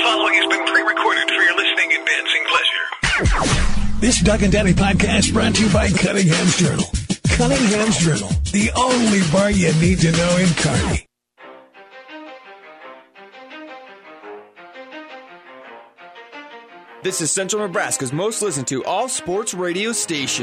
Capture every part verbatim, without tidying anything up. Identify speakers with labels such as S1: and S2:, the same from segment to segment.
S1: following has been pre-recorded for your listening and dancing pleasure.
S2: This Doug and Daddy podcast brought to you by Cunningham's Journal. Cunningham's Journal, the only bar you need to know in Kearney.
S3: This is Central Nebraska's most listened to all-sports radio station.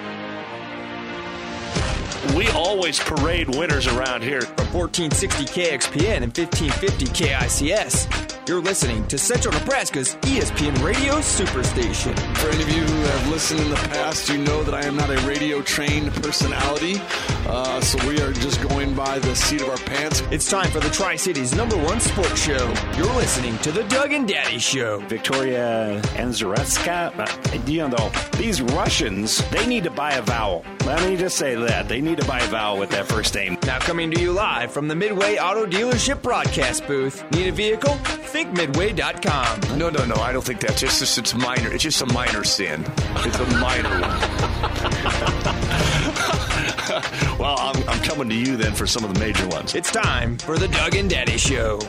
S4: We always parade winners around here.
S3: From fourteen sixty K X P N and fifteen fifty K I C S, you're listening to Central Nebraska's E S P N Radio Superstation.
S5: For any of you who have listened in the past, you know that I am not a radio-trained personality, uh, so we are just going by the seat of our pants.
S3: It's time for the Tri-Cities' number one sports show. You're listening to the Doug and Daddy Show.
S4: Victoria Anzaretska, you know, these Russians, they need to buy a vowel. Let me just say that. They need to buy a vowel with that first name.
S3: Now coming to you live from the Midway Auto Dealership broadcast booth. Need a vehicle? Think Midway dot com.
S6: No, no, no. I don't think that's just, just it's minor. It's just a minor sin. It's a minor one.
S4: Well, I'm, I'm coming to you then for some of the major ones.
S3: It's time for the Doug and Daddy Show.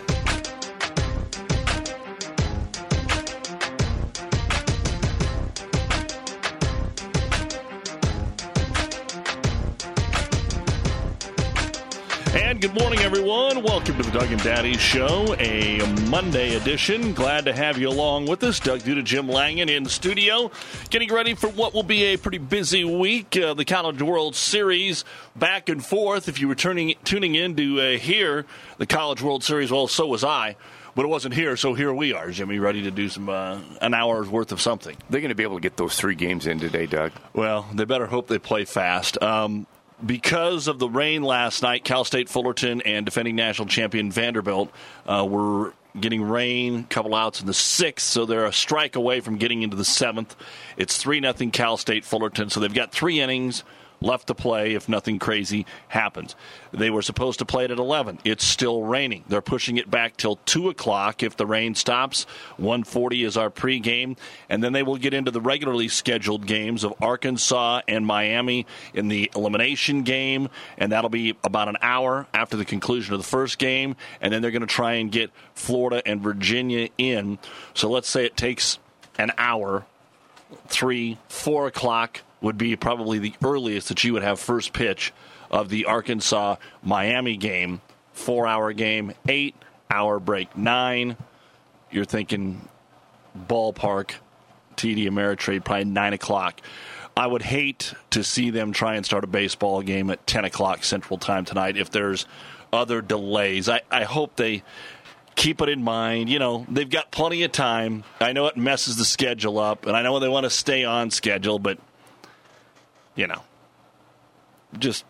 S4: And good morning, everyone. Welcome to the Doug and Daddy Show, a Monday edition. Glad to have you along with us. Doug Duda, Jim Langen in the studio, getting ready for what will be a pretty busy week. Uh, the College World Series back and forth. If you were turning, tuning in to uh, hear the College World Series, well, so was I. But it wasn't here, so here we are, Jimmy, ready to do some uh, an hour's worth of something.
S6: They're going to be able to get those three games in today, Doug.
S4: Well, they better hope they play fast. Um Because of the rain last night, Cal State Fullerton and defending national champion Vanderbilt uh, were getting rain, a couple outs in the sixth, so they're a strike away from getting into the seventh. It's three nothing Cal State Fullerton, so they've got three innings left to play if nothing crazy happens. They were supposed to play it at eleven. It's still raining. They're pushing it back till two o'clock if the rain stops. one forty is our pregame, and then they will get into the regularly scheduled games of Arkansas and Miami in the elimination game, and that'll be about an hour after the conclusion of the first game, and then they're going to try and get Florida and Virginia in. So let's say it takes an hour, three, four o'clock would be probably the earliest that you would have first pitch of the Arkansas-Miami game. Four-hour game, eight-hour break, nine. You're thinking ballpark, T D Ameritrade, probably nine o'clock. I would hate to see them try and start a baseball game at ten o'clock Central Time tonight if there's other delays. I, I hope they keep it in mind. You know, they've got plenty of time. I know it messes the schedule up, and I know they want to stay on schedule, but you know, just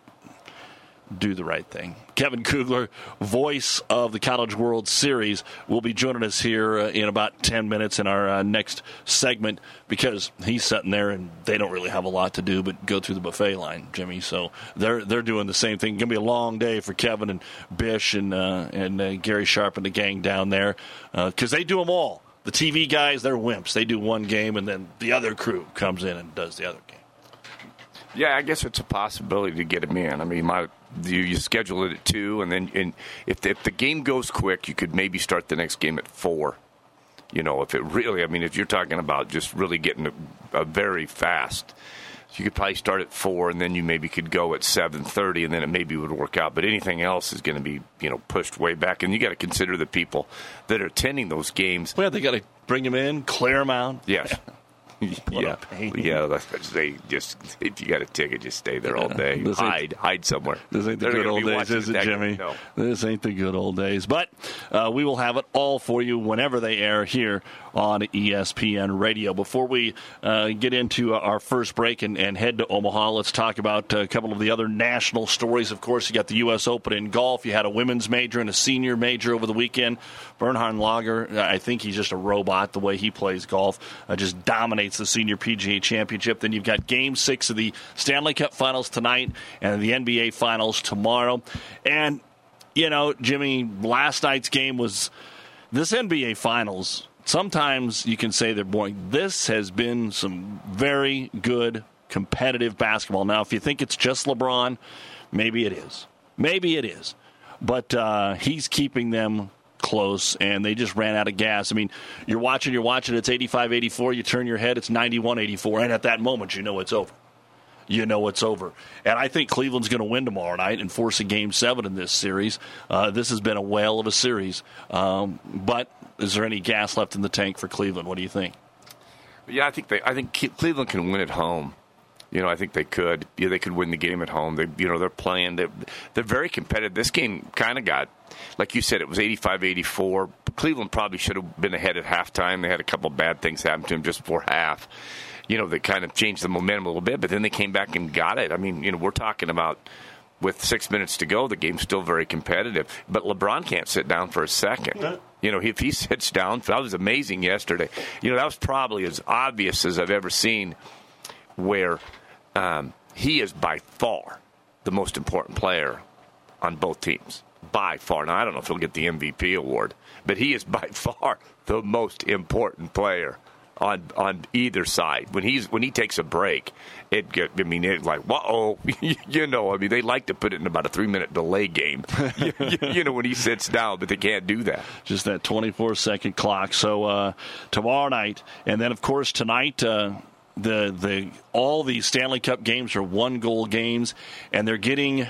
S4: do the right thing. Kevin Kugler, voice of the College World Series, will be joining us here uh, in about ten minutes in our uh, next segment because he's sitting there and they don't really have a lot to do but go through the buffet line, Jimmy. So they're they're doing the same thing. It's going to be a long day for Kevin and Bish and, uh, and uh, Gary Sharp and the gang down there because uh, they do them all. The T V guys, they're wimps. They do one game and then the other crew comes in and does the other game.
S6: Yeah, I guess it's a possibility to get him in. I mean, my, you, you schedule it at two, and then and if, the, if the game goes quick, you could maybe start the next game at four. You know, if it really, I mean, if you're talking about just really getting a, a very fast, you could probably start at four, and then you maybe could go at seven thirty, and then it maybe would work out. But anything else is going to be, you know, pushed way back. And you got to consider the people that are attending those games.
S4: Well, they got to bring them in, clear them out.
S6: Yes.
S4: What
S6: yeah, yeah. That's, they just if you got a ticket, just stay there all day.
S4: This
S6: hide, hide somewhere.
S4: This ain't the
S6: They're
S4: good old days, is it, Jimmy?
S6: No.
S4: This ain't the good old days. But uh, we will have it all for you whenever they air here on E S P N Radio. Before we uh, get into our first break and, and head to Omaha, let's talk about a couple of the other national stories. Of course, you got the U S Open in golf. You had a women's major and a senior major over the weekend. Bernhard Langer, I think he's just a robot the way he plays golf. Uh, just dominates the senior P G A Championship. Then you've got Game six of the Stanley Cup Finals tonight and the N B A Finals tomorrow. And, you know, Jimmy, last night's game was this N B A Finals. Sometimes you can say they're boring. This has been some very good competitive basketball. Now, if you think it's just LeBron, maybe it is. Maybe it is. But uh, he's keeping them close, and they just ran out of gas. I mean, you're watching, you're watching, it's eighty-five eighty-four, you turn your head, it's ninety-one eighty-four, and at that moment, you know it's over. You know it's over. And I think Cleveland's going to win tomorrow night and force a game seven in this series. Uh, this has been a whale of a series. Um, but is there any gas left in the tank for Cleveland? What do you think?
S6: Yeah, I think they. I think Cleveland can win at home. You know, I think they could. Yeah, they could win the game at home. They, you know, they're playing. They're, they're very competitive. This game kind of got, like you said, it was eighty-five eighty-four. Cleveland probably should have been ahead at halftime. They had a couple bad things happen to them just before half. You know, they kind of changed the momentum a little bit, but then they came back and got it. I mean, you know, we're talking about with six minutes to go, the game's still very competitive. But LeBron can't sit down for a second. You know, if he sits down, that was amazing yesterday. You know, that was probably as obvious as I've ever seen where um, he is by far the most important player on both teams. By far. Now, I don't know if he'll get the M V P award, but he is by far the most important player on on either side. When he's when he takes a break, it get I mean it's like whoa, you know. I mean they like to put it in about a three minute delay game. you, you know when he sits down, but they can't do that.
S4: Just that twenty-four second clock. So uh, tomorrow night, and then of course tonight. Uh, the the all the Stanley Cup games are one goal games, and they're getting.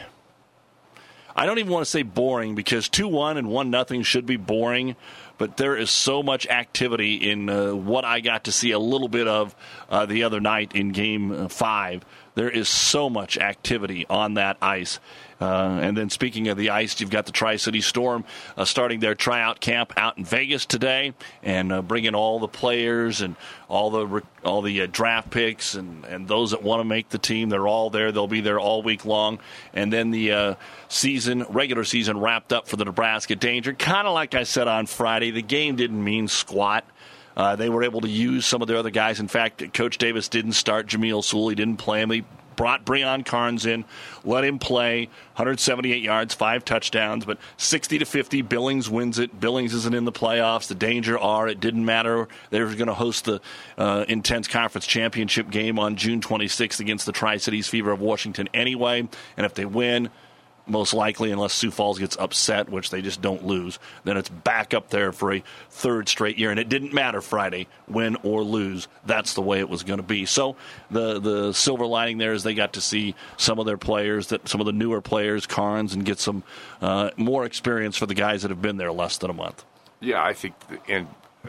S4: I don't even want to say boring because two one and one nothing should be boring. But there is so much activity in uh, what I got to see a little bit of uh, the other night in Game five. There is so much activity on that ice. Uh, and then speaking of the ice, you've got the Tri-City Storm uh, starting their tryout camp out in Vegas today and uh, bringing all the players and all the all the uh, draft picks and, and those that want to make the team. They're all there. They'll be there all week long. And then the uh, season, regular season wrapped up for the Nebraska Danger. Kind of like I said on Friday, the game didn't mean squat. Uh, they were able to use some of their other guys. In fact, Coach Davis didn't start Jamil Sewell. He didn't play him. He brought Breon Carnes in, let him play, one hundred seventy-eight yards, five touchdowns, but sixty to fifty, Billings wins it. Billings isn't in the playoffs. The Danger are. It didn't matter. They were going to host the uh, Intense Conference Championship game on June twenty-sixth against the Tri-Cities Fever of Washington anyway, and if they win, most likely, unless Sioux Falls gets upset, which they just don't lose, then it's back up there for a third straight year. And it didn't matter Friday, win or lose. That's the way it was going to be. So the the silver lining there is they got to see some of their players, that some of the newer players, Carnes, and get some uh, more experience for the guys that have been there less than a month.
S6: Yeah, I think, and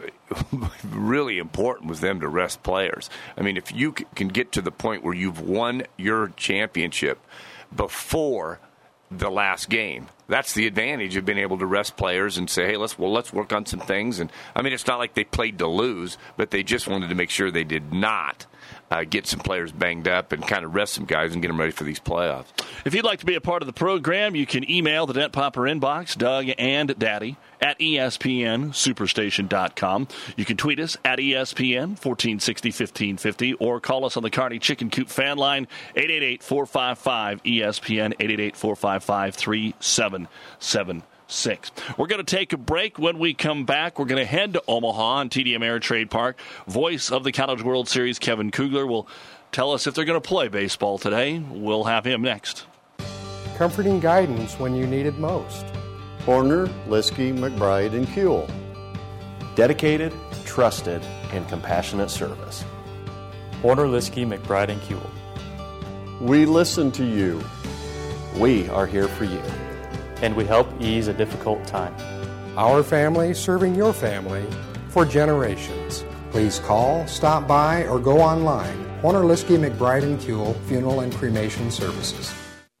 S6: really important was them to rest players. I mean, if you can get to the point where you've won your championship before the last game, that's the advantage of being able to rest players and say, hey, let's well let's work on some things. And I mean, it's not like they played to lose, but they just wanted to make sure they did not uh, get some players banged up and kind of rest some guys and get them ready for these playoffs.
S4: If you'd like to be a part of the program, you can email the Dent Popper inbox, Doug and Daddy, at E S P N superstation dot com. You can tweet us at E S P N fourteen sixty, fifteen fifty or call us on the Kearney Chicken Coop fan line, eight eight eight, four five five, E S P N, eight eight eight, four five five, three seven seven six. We're going to take a break. When we come back, we're going to head to Omaha on T D M Air Trade Park. Voice of the College World Series, Kevin Kugler, will tell us if they're going to play baseball today. We'll have him next.
S7: Comforting guidance when you need it most.
S8: Horner, Liskey, McBride, and Kuehl.
S9: Dedicated, trusted, and compassionate service.
S10: Horner, Liskey, McBride, and Kuehl.
S8: We listen to you.
S9: We are here for you.
S10: And we help ease a difficult time.
S7: Our family serving your family for generations. Please call, stop by, or go online. Horner, Liskey, McBride, and Kuehl Funeral and Cremation Services.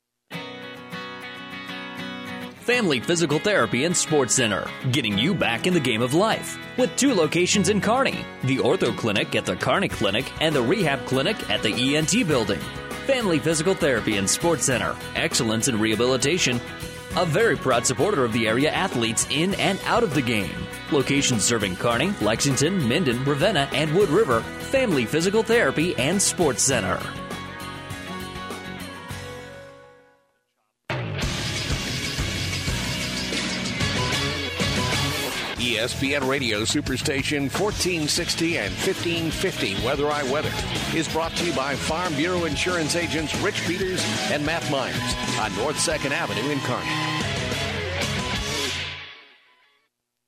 S11: Family Physical Therapy and Sports Center, getting you back in the game of life. With two locations in Kearney, the Ortho Clinic at the Kearney Clinic and the Rehab Clinic at the E N T Building. Family Physical Therapy and Sports Center, excellence in rehabilitation. A very proud supporter of the area athletes in and out of the game. Locations serving Kearney, Lexington, Minden, Ravenna, and Wood River. Family Physical Therapy and Sports Center.
S12: E S P N Radio Superstation fourteen sixty and fifteen fifty Weather I Weather is brought to you by Farm Bureau Insurance agents Rich Peters and Matt Myers on North second Avenue in Kearney.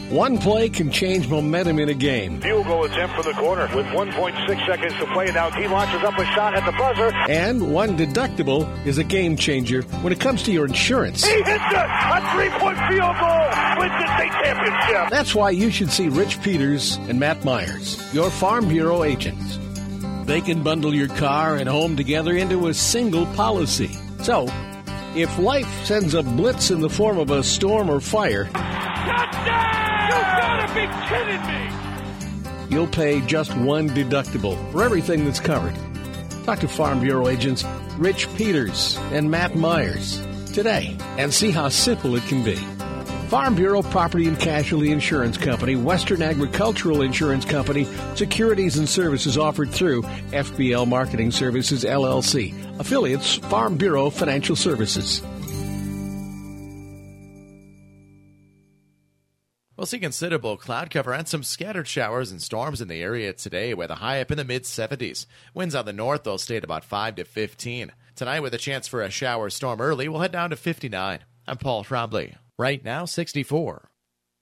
S12: One play can change momentum in a game.
S13: Field goal attempt for the corner with one point six seconds to play. Now he launches up a shot at the buzzer.
S12: And one deductible is a game changer when it comes to your insurance.
S13: He hits it! A three-point field goal wins the state championship.
S12: That's why you should see Rich Peters and Matt Myers, your Farm Bureau agents. They can bundle your car and home together into a single policy. So, if life sends a blitz in the form of a storm or fire,
S13: Touchdown! You gotta be kidding me!
S12: You'll pay just one deductible for everything that's covered. Talk to Farm Bureau agents Rich Peters and Matt Myers today and see how simple it can be. Farm Bureau Property and Casualty Insurance Company, Western Agricultural Insurance Company, securities and services offered through F B L Marketing Services, L L C. Affiliates, Farm Bureau Financial Services.
S14: We'll see considerable cloud cover and some scattered showers and storms in the area today with a high up in the mid seventies. Winds on the north will stay at about five to fifteen. Tonight, with a chance for a shower storm early, we'll head down to fifty-nine. I'm Paul Trombley. Right now, sixty-four.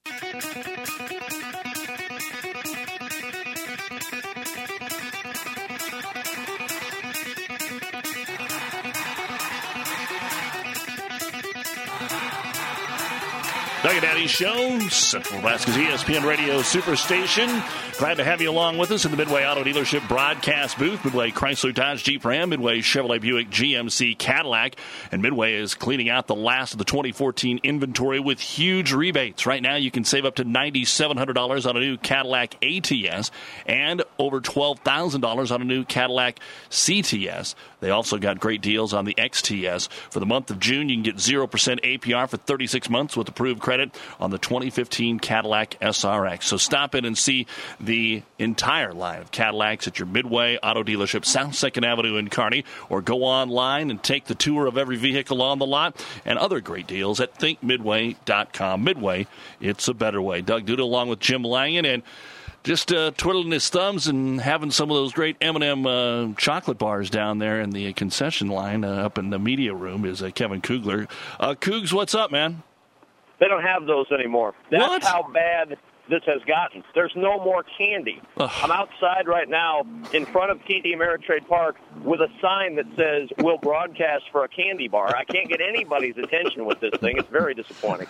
S4: Doug and Daddy Show, Central Nebraska's E S P N Radio Superstation. Glad to have you along with us in the Midway Auto Dealership broadcast booth. Midway Chrysler Dodge Jeep Ram, Midway Chevrolet Buick G M C Cadillac. And Midway is cleaning out the last of the twenty fourteen inventory with huge rebates. Right now you can save up to nine thousand seven hundred dollars on a new Cadillac A T S and over twelve thousand dollars on a new Cadillac C T S. They also got great deals on the X T S. For the month of June, you can get zero percent A P R for thirty-six months with approved credit on the twenty fifteen Cadillac S R X. So stop in and see the entire line of Cadillacs at your Midway Auto Dealership, South second Avenue in Kearney, or go online and take the tour of every vehicle on the lot and other great deals at think midway dot com. Midway, it's a better way. Doug Duda along with Jim Langen, and just uh, twiddling his thumbs and having some of those great M and M uh, chocolate bars down there in the concession line uh, up in the media room is uh, Kevin Kugler. Uh, Cougs, what's up, man?
S15: They don't have those anymore. That's
S4: what?
S15: how bad this has gotten. There's no more candy.
S4: Ugh.
S15: I'm outside right now in front of T D Ameritrade Park with a sign that says, we'll broadcast for a candy bar. I can't get anybody's attention with this thing. It's very disappointing.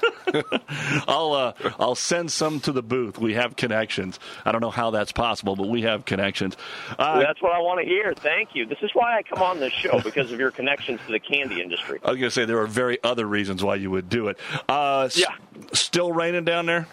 S4: I'll uh, I'll send some to the booth. We have connections. I don't know how that's possible, but we have connections. Uh,
S15: That's what I want to hear. Thank you. This is why I come on this show, because of your connections to the candy industry.
S4: I was going to say there are very other reasons why you would do it. Uh,
S15: yeah.
S4: S- still raining down there?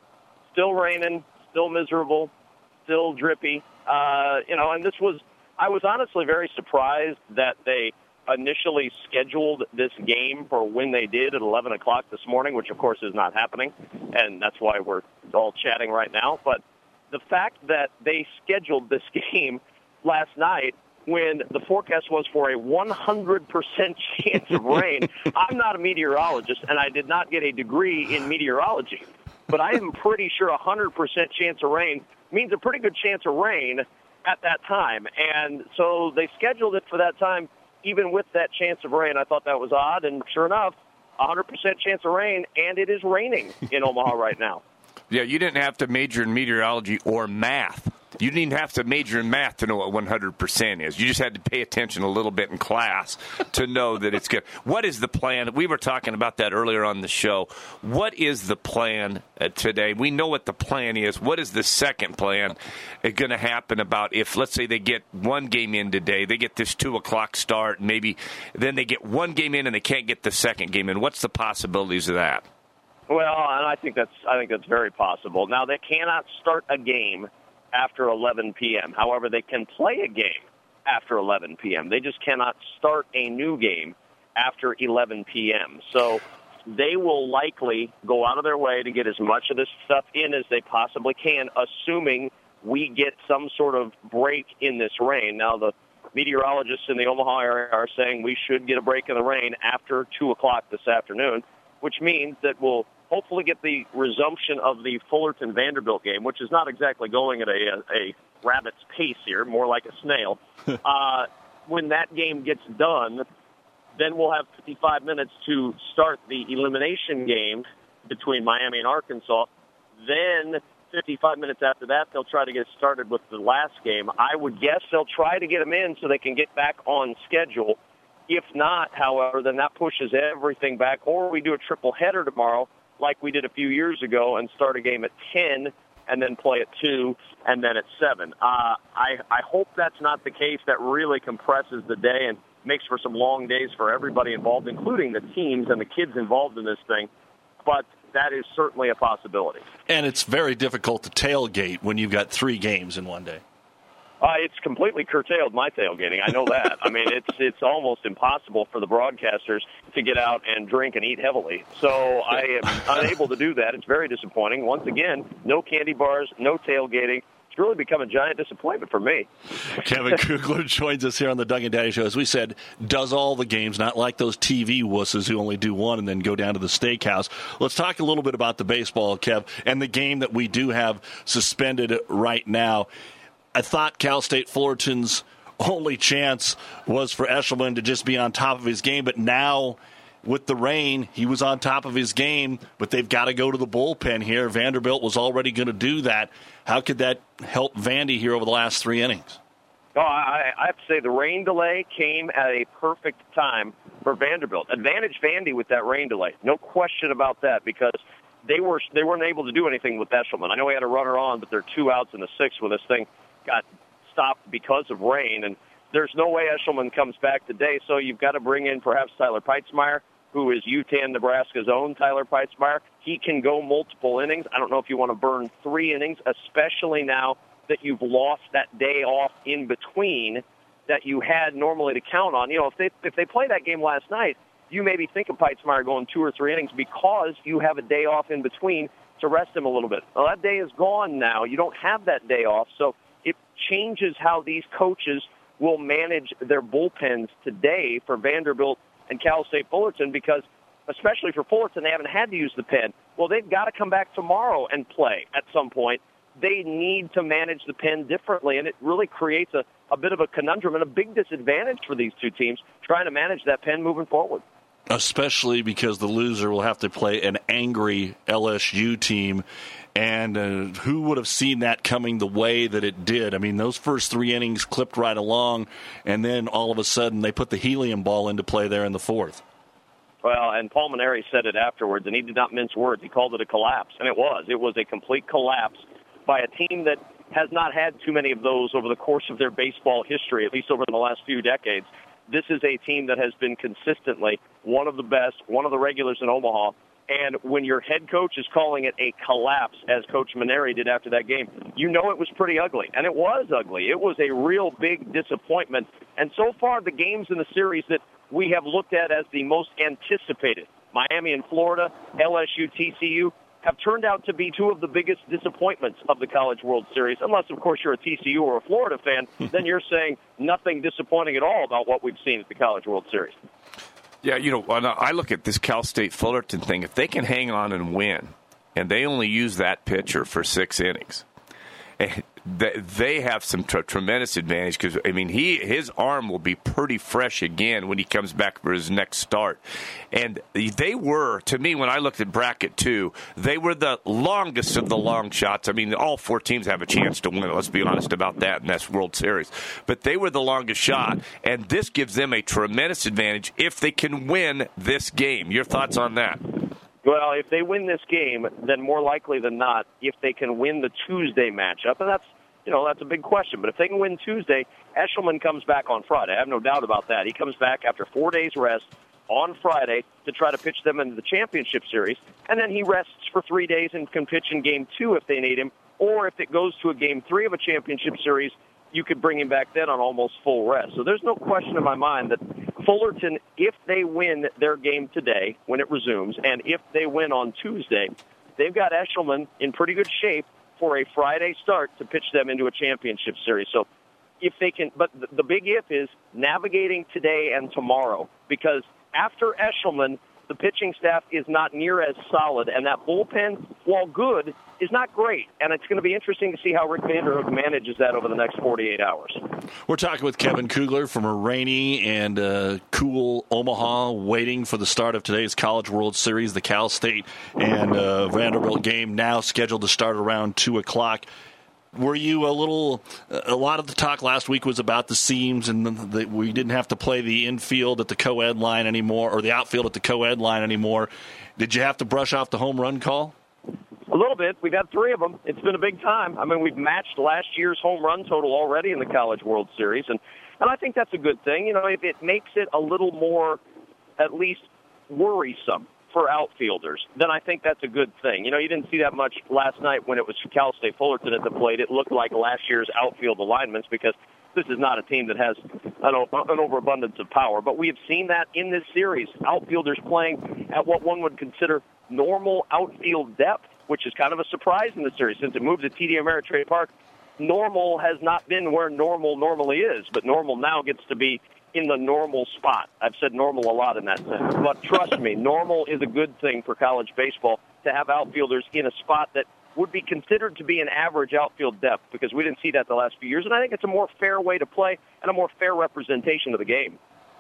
S15: Still raining, still miserable, still drippy. Uh, you know, and this was, I was honestly very surprised that they initially scheduled this game for when they did at eleven o'clock this morning, which of course is not happening, and that's why we're all chatting right now. But the fact that they scheduled this game last night when the forecast was for a one hundred percent chance of rain. I'm not a meteorologist, and I did not get a degree in meteorology. But I am pretty sure a one hundred percent chance of rain means a pretty good chance of rain at that time. And so they scheduled it for that time, even with that chance of rain. I thought that was odd, and sure enough, one hundred percent chance of rain, and it is raining in Omaha right now.
S6: Yeah, you didn't have to major in meteorology or math. You didn't even have to major in math to know what one hundred percent is. You just had to pay attention a little bit in class to know that it's good. What is the plan? We were talking about that earlier on the show. What is the plan uh, today? We know what the plan is. What is the second plan uh, going to happen about if, let's say, they get one game in today, they get this two o'clock start, and maybe then they get one game in and they can't get the second game in. What's the possibilities of that?
S15: Well, and I think that's I think that's very possible. Now, they cannot start a game after eleven p.m. However, they can play a game after eleven p.m. They just cannot start a new game after eleven p.m. So they will likely go out of their way to get as much of this stuff in as they possibly can, assuming we get some sort of break in this rain. Now, the meteorologists in the Omaha area are saying we should get a break in the rain after two o'clock this afternoon, which means that we'll hopefully get the resumption of the Fullerton-Vanderbilt game, which is not exactly going at a, a, a rabbit's pace here, more like a snail. uh, when that game gets done, then we'll have fifty-five minutes to start the elimination game between Miami and Arkansas. Then fifty-five minutes after that, they'll try to get started with the last game. I would guess they'll try to get them in so they can get back on schedule. If not, however, then that pushes everything back. Or we do a triple header tomorrow like we did a few years ago and start a game at ten and then play at two and then at seven. Uh, I, I hope that's not the case. That really compresses the day and makes for some long days for everybody involved, including the teams and the kids involved in this thing. But that is certainly a possibility.
S4: And it's very difficult to tailgate when you've got three games in one day.
S15: Uh, it's completely curtailed my tailgating. I know that. I mean, it's it's almost impossible for the broadcasters to get out and drink and eat heavily. So I am unable to do that. It's very disappointing. Once again, no candy bars, no tailgating. It's really become a giant disappointment for me.
S4: Kevin Kugler joins us here on the Doug and Daddy Show. As we said, does all the games, not like those T V wusses who only do one and then go down to the steakhouse. Let's talk a little bit about the baseball, Kev, and the game that we do have suspended right now. I thought Cal State Fullerton's only chance was for Eshelman to just be on top of his game, but now with the rain, he was on top of his game, but they've got to go to the bullpen here. Vanderbilt was already going to do that. How could that help Vandy here over the last three innings?
S15: Oh, I, I have to say the rain delay came at a perfect time for Vanderbilt. Advantage Vandy with that rain delay. No question about that, because they, were, they weren't able to do anything with Eshelman. I know he had a runner on, but they're two outs in the sixth when this thing got stopped because of rain, and there's no way Eshelman comes back today, so you've got to bring in perhaps Tyler Peitzmeyer, who is U T A N Nebraska's own Tyler Peitzmeyer. He can go multiple innings. I don't know if you want to burn three innings, especially now that you've lost that day off in between that you had normally to count on. You know, if they if they play that game last night, you maybe think of Peitzmeyer going two or three innings because you have a day off in between to rest him a little bit. Well, that day is gone now. You don't have that day off, so it changes how these coaches will manage their bullpens today for Vanderbilt and Cal State Fullerton, because especially for Fullerton, they haven't had to use the pen. Well, they've got to come back tomorrow and play at some point. They need to manage the pen differently, and it really creates a, a bit of a conundrum and a big disadvantage for these two teams trying to manage that pen moving forward.
S4: Especially because the loser will have to play an angry L S U team. And uh, who would have seen that coming the way that it did? I mean, those first three innings clipped right along, and then all of a sudden they put the helium ball into play there in the fourth.
S15: Well, and Paul Mainieri said it afterwards, and he did not mince words. He called it a collapse, and it was. It was a complete collapse by a team that has not had too many of those over the course of their baseball history, at least over the last few decades. This is a team that has been consistently one of the best, one of the regulars in Omaha. And when your head coach is calling it a collapse, as Coach Mainieri did after that game, you know it was pretty ugly. And it was ugly. It was a real big disappointment. And so far, the games in the series that we have looked at as the most anticipated, Miami and Florida, L S U, T C U, have turned out to be two of the biggest disappointments of the College World Series. Unless, of course, you're a T C U or a Florida fan, then you're saying nothing disappointing at all about what we've seen at the College World Series.
S6: Yeah, you know, I look at this Cal State Fullerton thing. If they can hang on and win, and they only use that pitcher for six innings, they have some t- tremendous advantage because, I mean, he his arm will be pretty fresh again when he comes back for his next start. And they were, to me, when I looked at bracket two, they were the longest of the long shots. I mean, all four teams have a chance to win. Let's be honest about that in this World Series. But they were the longest shot, and this gives them a tremendous advantage if they can win this game. Your thoughts on that?
S15: Well, if they win this game, then more likely than not, if they can win the Tuesday matchup, and that's, you know, that's a big question. But if they can win Tuesday, Eshelman comes back on Friday. I have no doubt about that. He comes back after four days rest on Friday to try to pitch them into the championship series, and then he rests for three days and can pitch in game two if they need him, or if it goes to a game three of a championship series, you could bring him back then on almost full rest. So there's no question in my mind that Fullerton, if they win their game today when it resumes, and if they win on Tuesday, they've got Eshelman in pretty good shape for a Friday start to pitch them into a championship series. So if they can, but the big if is navigating today and tomorrow, because after Eshelman, the pitching staff is not near as solid, and that bullpen, while good, is not great. And it's going to be interesting to see how Rick Vanderhook manages that over the next forty-eight hours.
S4: We're talking with Kevin Kugler from a rainy and uh, cool Omaha, waiting for the start of today's College World Series, the Cal State and uh, Vanderbilt game, now scheduled to start around two o'clock. Were you a little, a lot of the talk last week was about the seams and that we didn't have to play the infield at the co-ed line anymore, or the outfield at the co-ed line anymore. Did you have to brush off the home run call?
S15: A little bit. We've had three of them. It's been a big time. I mean, we've matched last year's home run total already in the College World Series, and, and I think that's a good thing. You know, it, it makes it a little more, at least, worrisome for outfielders, then I think that's a good thing. You know, you didn't see that much last night when it was Cal State Fullerton at the plate. It looked like last year's outfield alignments because this is not a team that has an, an overabundance of power. But we have seen that in this series. Outfielders playing at what one would consider normal outfield depth, which is kind of a surprise in the series since it moved to T D Ameritrade Park. Normal has not been where normal normally is, but normal now gets to be in the normal spot. I've said normal a lot in that sense. But trust me, normal is a good thing for college baseball to have outfielders in a spot that would be considered to be an average outfield depth because we didn't see that the last few years. And I think it's a more fair way to play and a more fair representation of the game.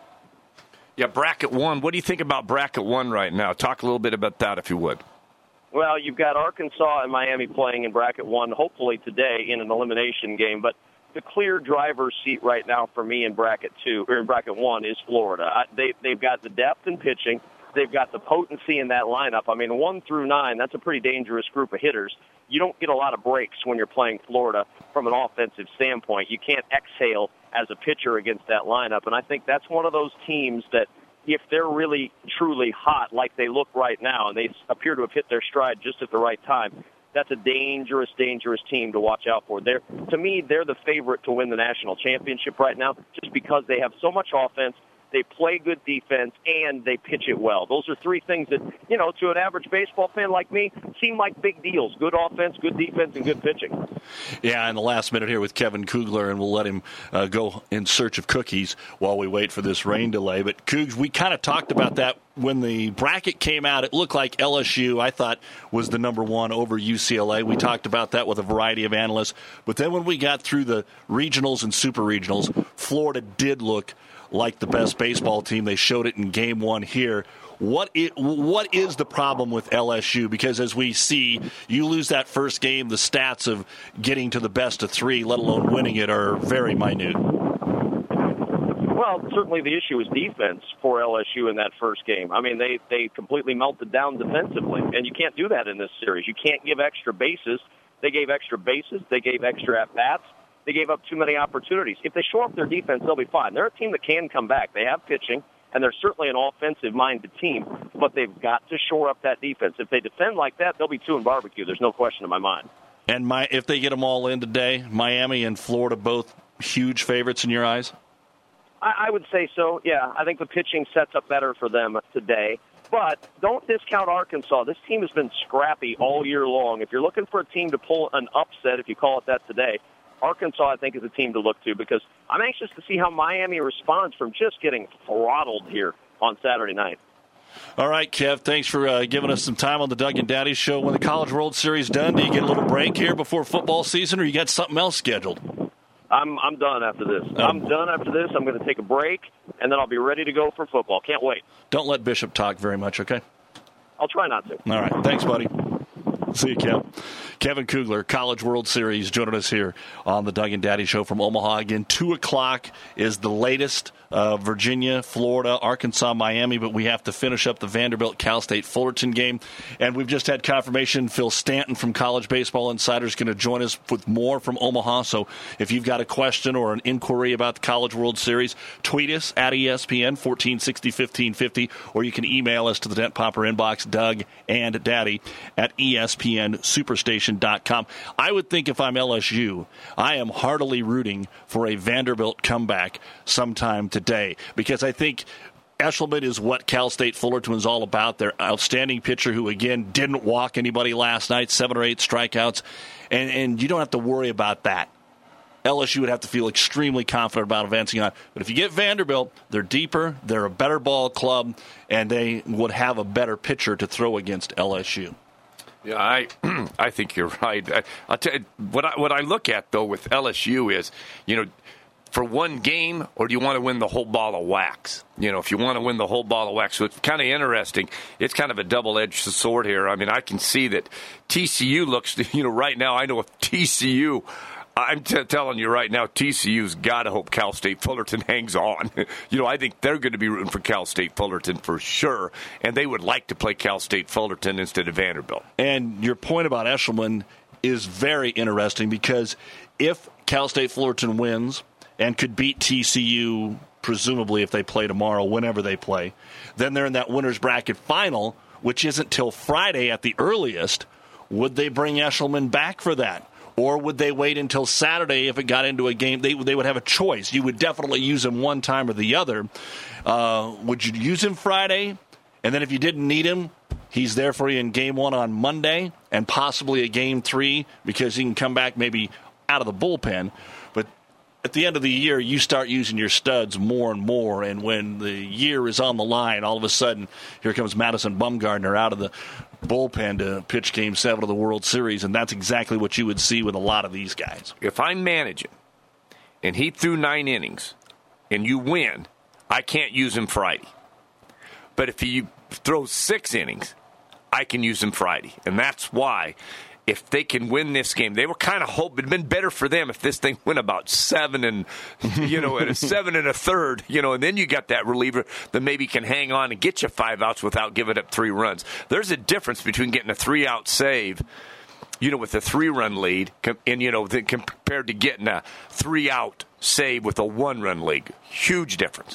S6: Yeah, bracket one. What do you think about bracket one right now? Talk a little bit about that, if you would.
S15: Well, you've got Arkansas and Miami playing in bracket one, hopefully today in an elimination game. But the clear driver's seat right now for me in bracket two or in bracket one is Florida. I, they they've got the depth in pitching, they've got the potency in that lineup. I mean, one through nine, that's a pretty dangerous group of hitters. You don't get a lot of breaks when you're playing Florida from an offensive standpoint. You can't exhale as a pitcher against that lineup, and I think that's one of those teams that if they're really truly hot like they look right now, and they appear to have hit their stride just at the right time, that's a dangerous, dangerous team to watch out for. They're, to me, they're the favorite to win the national championship right now just because they have so much offense, they play good defense, and they pitch it well. Those are three things that, you know, to an average baseball fan like me, seem like big deals. Good offense, good defense, and good pitching.
S4: Yeah, in the last minute here with Kevin Kugler, and we'll let him uh, go in search of cookies while we wait for this rain delay. But, Cougs, we kind of talked about that when the bracket came out. It looked like L S U, I thought, was the number one over U C L A. We talked about that with a variety of analysts. But then when we got through the regionals and super regionals, Florida did look like the best baseball team. They showed it in game one here. What is, what is the problem with L S U? Because as we see, you lose that first game, the stats of getting to the best of three, let alone winning it, are very minute.
S15: Well, certainly the issue is defense for L S U in that first game. I mean, they, they completely melted down defensively, and you can't do that in this series. You can't give extra bases. They gave extra bases. They gave extra at-bats. They gave up too many opportunities. If they shore up their defense, they'll be fine. They're a team that can come back. They have pitching, and they're certainly an offensive-minded team, but they've got to shore up that defense. If they defend like that, they'll be two in barbecue. There's no question in my mind.
S4: And my, if they get them all in today, Miami and Florida both huge favorites in your eyes?
S15: I, I would say so, yeah. I think the pitching sets up better for them today. But don't discount Arkansas. This team has been scrappy all year long. If you're looking for a team to pull an upset, if you call it that today, Arkansas, I think, is a team to look to because I'm anxious to see how Miami responds from just getting throttled here on Saturday night.
S4: All right, Kev, thanks for uh, giving us some time on the Doug and Daddy Show. When the College World Series done, do you get a little break here before football season, or you got something else scheduled?
S15: I'm I'm done after this. Um, I'm done after this. I'm going to take a break, and then I'll be ready to go for football. Can't wait.
S4: Don't let Bishop talk very much, okay?
S15: I'll try not to.
S4: All right. Thanks, buddy. See you, Kev. Kevin Kugler, College World Series, joining us here on the Doug and Daddy Show from Omaha. Again, two o'clock is the latest. Uh, Virginia, Florida, Arkansas, Miami, but we have to finish up the Vanderbilt, Cal State, Fullerton game. And we've just had confirmation Phil Stanton from College Baseball Insider is going to join us with more from Omaha. So if you've got a question or an inquiry about the College World Series, tweet us at E S P N fourteen sixty, fifteen fifty, or you can email us to the Dent Popper inbox, Doug and Daddy at E S P N superstation dot com. I would think if I'm L S U, I am heartily rooting for a Vanderbilt comeback sometime today, because I think Eshelman is what Cal State Fullerton is all about. Their outstanding pitcher who, again, didn't walk anybody last night, seven or eight strikeouts, and, and you don't have to worry about that. L S U would have to feel extremely confident about advancing on. But if you get Vanderbilt, they're deeper, they're a better ball club, and they would have a better pitcher to throw against L S U.
S6: Yeah, I I think you're right. I, I'll tell you, what I, what I look at, though, with L S U is, you know, for one game, or do you want to win the whole ball of wax? You know, if you want to win the whole ball of wax. So it's kind of interesting. It's kind of a double-edged sword here. I mean, I can see that T C U looks, you know, right now, I know if T C U, I'm t- telling you right now, T C U's got to hope Cal State Fullerton hangs on. You know, I think they're going to be rooting for Cal State Fullerton for sure, and they would like to play Cal State Fullerton instead of Vanderbilt.
S4: And your point about Eshelman is very interesting because if Cal State Fullerton wins and could beat T C U, presumably if they play tomorrow, whenever they play, then they're in that winner's bracket final, which isn't till Friday at the earliest. Would they bring Eshelman back for that? Or would they wait until Saturday if it got into a game? They, they would have a choice. You would definitely use him one time or the other. Uh, would you use him Friday? And then if you didn't need him, he's there for you in game one on Monday and possibly a game three because he can come back maybe out of the bullpen. But at the end of the year, you start using your studs more and more. And when the year is on the line, all of a sudden, here comes Madison Bumgarner out of the bullpen to pitch game seven of the World Series, and that's exactly what you would see with a lot of these guys.
S6: If I'm managing and he threw nine innings and you win, I can't use him Friday. But if he throws six innings, I can use him Friday. And that's why if they can win this game, they were kind of hoping it'd been better for them if this thing went about seven and, you know, at a seven and a third, you know, and then you got that reliever that maybe can hang on and get you five outs without giving up three runs. There's a difference between getting a three out save, you know, with a three run lead, and, you know, compared to getting a three out save with a one run lead. Huge difference.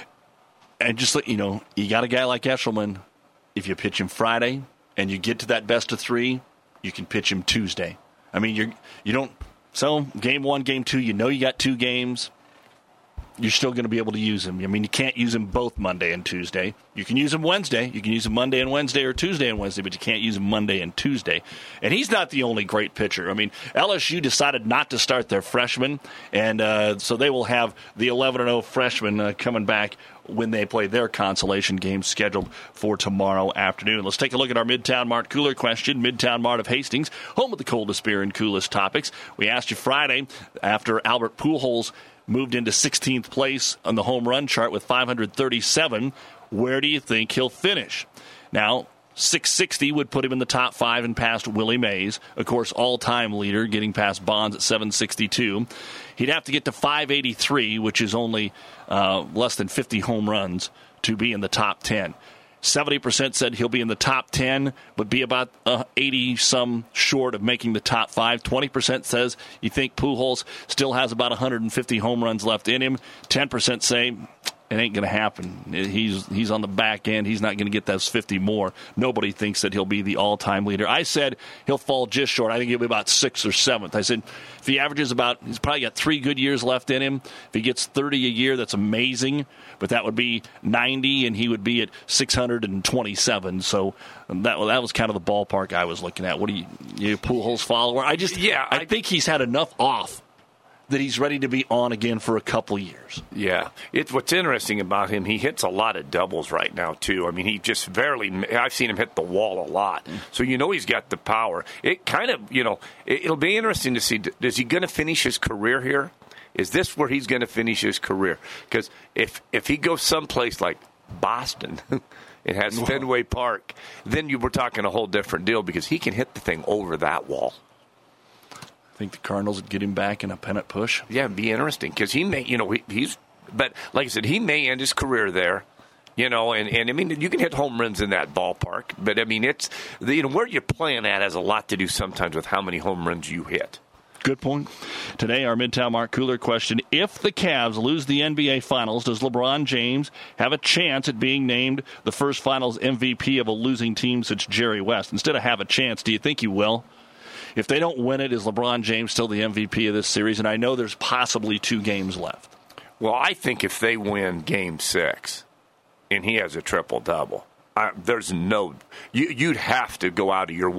S4: And just, you know, you got a guy like Eshelman, if you pitch him Friday and you get to that best of three, you can pitch him Tuesday. I mean, you're, you don't – so game one, game two, you know you got two games. You're still going to be able to use him. I mean, you can't use him both Monday and Tuesday. You can use him Wednesday. You can use him Monday and Wednesday or Tuesday and Wednesday, but you can't use him Monday and Tuesday. And he's not the only great pitcher. I mean, L S U decided not to start their freshman, and uh, so they will have the eleven and oh freshman uh, coming back when they play their consolation game scheduled for tomorrow afternoon. Let's take a look at our Midtown Mart cooler question. Midtown Mart of Hastings, home of the coldest beer and coolest topics. We asked you Friday after Albert Pujols moved into sixteenth place on the home run chart with five hundred thirty-seven. Where do you think he'll finish? Now, six sixty would put him in the top five and past Willie Mays, of course, all-time leader, getting past Bonds at seven sixty-two. He'd have to get to five eighty-three, which is only uh, less than fifty home runs, to be in the top ten. seventy percent said he'll be in the top ten, but be about uh, eighty-some short of making the top five. twenty percent says you think Pujols still has about one hundred fifty home runs left in him. ten percent say it ain't going to happen. He's he's on the back end. He's not going to get those fifty more. Nobody thinks that he'll be the all-time leader. I said he'll fall just short. I think he'll be about sixth or seventh. I said if he averages about, he's probably got three good years left in him. If he gets thirty a year, that's amazing. But that would be ninety, and he would be at six hundred twenty-seven. So that that was kind of the ballpark I was looking at. What do you, you a Pujols follower? I just, yeah, I, I think he's had enough off that he's ready to be on again for a couple years.
S6: Yeah. It's what's interesting about him, he hits a lot of doubles right now, too. I mean, he just barely – I've seen him hit the wall a lot. So you know he's got the power. It kind of, you know, it, it'll be interesting to see, is he going to finish his career here? Is this where he's going to finish his career? Because if, if he goes someplace like Boston – it has Fenway Park, then you were talking a whole different deal because he can hit the thing over that wall.
S4: I think the Cardinals would get him back in a pennant push.
S6: Yeah, it'd be interesting because he may, you know, he, he's, but like I said, he may end his career there, you know, and, and I mean, you can hit home runs in that ballpark, but I mean, it's, the, you know, where you're playing at has a lot to do sometimes with how many home runs you hit.
S4: Good point. Today, our Midtown Mart Cooler question, if the Cavs lose the N B A Finals, does LeBron James have a chance at being named the first Finals M V P of a losing team since Jerry West? Instead of have a chance, do you think he will? If they don't win it, is LeBron James still the M V P of this series? And I know there's possibly two games left.
S6: Well, I think if they win Game Six, and he has a triple double, I, there's no you, you'd have to go out of your way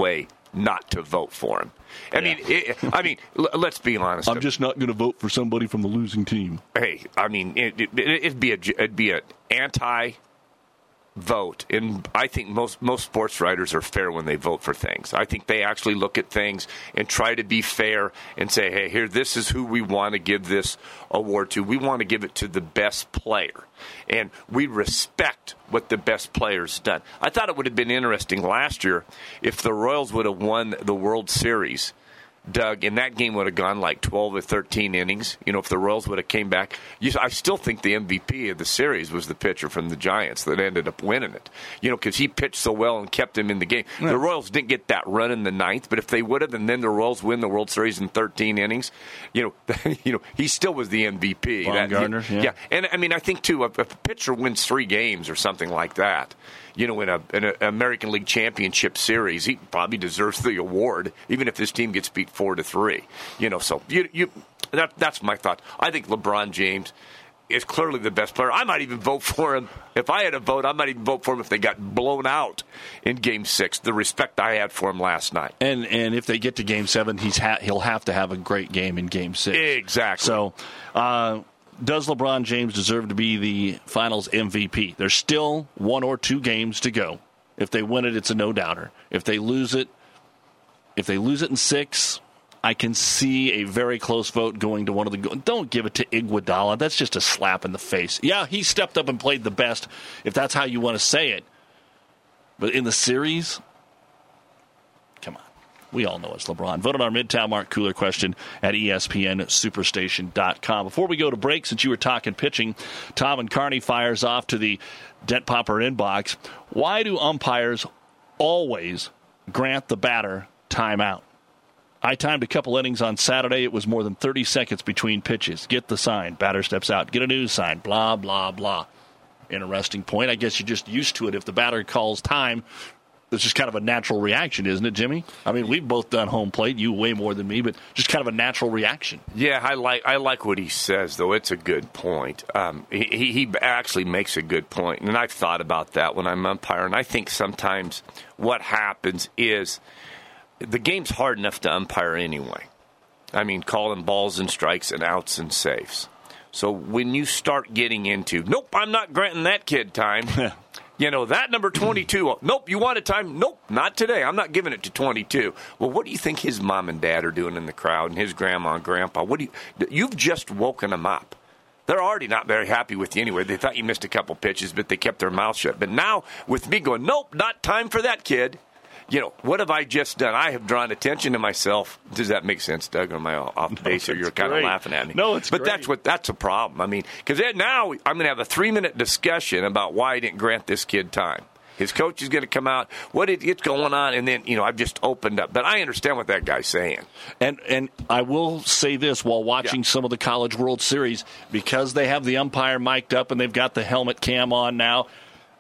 S6: not to vote for him. I mean, it, I mean, l- let's be honest.
S4: I'm just not going to vote for somebody from the losing team.
S6: Hey, I mean, it, it, it'd be a it'd be an anti vote, and I think most most sports writers are fair when they vote for things. I think they actually look at things and try to be fair and say, hey, here, this is who we want to give this award to. We want to give it to the best player, and we respect what the best player's done. I thought it would have been interesting last year if the Royals would have won the World Series, Doug, and that game would have gone like twelve or thirteen innings. You know, if the Royals would have came back, you, I still think the M V P of the series was the pitcher from the Giants that ended up winning it. You know, because he pitched so well and kept him in the game. Yeah. The Royals didn't get that run in the ninth, but if they would have, and then the Royals win the World Series in thirteen innings, you know, you know, he still was the M V P.
S4: That, Gardner,
S6: he,
S4: yeah.
S6: yeah, and I mean, I think too, if a pitcher wins three games or something like that, you know, in a in an American League Championship Series, he probably deserves the award, even if his team gets beat four to three. You know, so you you that that's my thought. I think LeBron James is clearly the best player. I might even vote for him if I had a vote. I might even vote for him if they got blown out in Game Six. The respect I had for him last night,
S4: and and if they get to Game Seven, he's ha- he'll have to have a great game in Game Six.
S6: Exactly.
S4: So. Uh, Does LeBron James deserve to be the Finals M V P? There's still one or two games to go. If they win it, it's a no-doubter. If they lose it, if they lose it in six, I can see a very close vote going to one of the. Don't give it to Iguodala. That's just a slap in the face. Yeah, he stepped up and played the best, if that's how you want to say it. But in the series, come on. We all know it's LeBron. Vote on our Midtown Mark Cooler question at E S P N Superstation dot com. Before we go to break, since you were talking pitching, Tom and Kearney fires off to the Dent Popper inbox. Why do umpires always grant the batter timeout? I timed a couple innings on Saturday. It was more than thirty seconds between pitches. Get the sign. Batter steps out. Get a news sign. Blah, blah, blah. Interesting point. I guess you're just used to it. If the batter calls time, it's just kind of a natural reaction, isn't it, Jimmy? I mean, we've both done home plate. You way more than me, but just kind of a natural reaction.
S6: Yeah, I like I like what he says, though. It's a good point. Um, he, he actually makes a good point, and I've thought about that when I'm umpiring. I think sometimes what happens is the game's hard enough to umpire anyway. I mean, calling balls and strikes and outs and safes. So when you start getting into, nope, I'm not granting that kid time. You know, that number twenty-two, nope, you want a time? Nope, not today. I'm not giving it to twenty-two. Well, what do you think his mom and dad are doing in the crowd and his grandma and grandpa? What do you, you've just woken them up. They're already not very happy with you anyway. They thought you missed a couple pitches, but they kept their mouth shut. But now, with me going, nope, not time for that kid. You know, what have I just done? I have drawn attention to myself. Does that make sense, Doug? Or am I off base, no, or you're kind
S4: great.
S6: of laughing at me?
S4: No, it's
S6: But
S4: great.
S6: that's what that's a problem. I mean, because now I'm going to have a three-minute discussion about why I didn't grant this kid time. His coach is going to come out. What is going on? And then, you know, I've just opened up. But I understand what that guy's saying.
S4: And and I will say this, while watching
S6: Yeah.
S4: some of the College World Series, because they have the umpire mic'd up and they've got the helmet cam on now,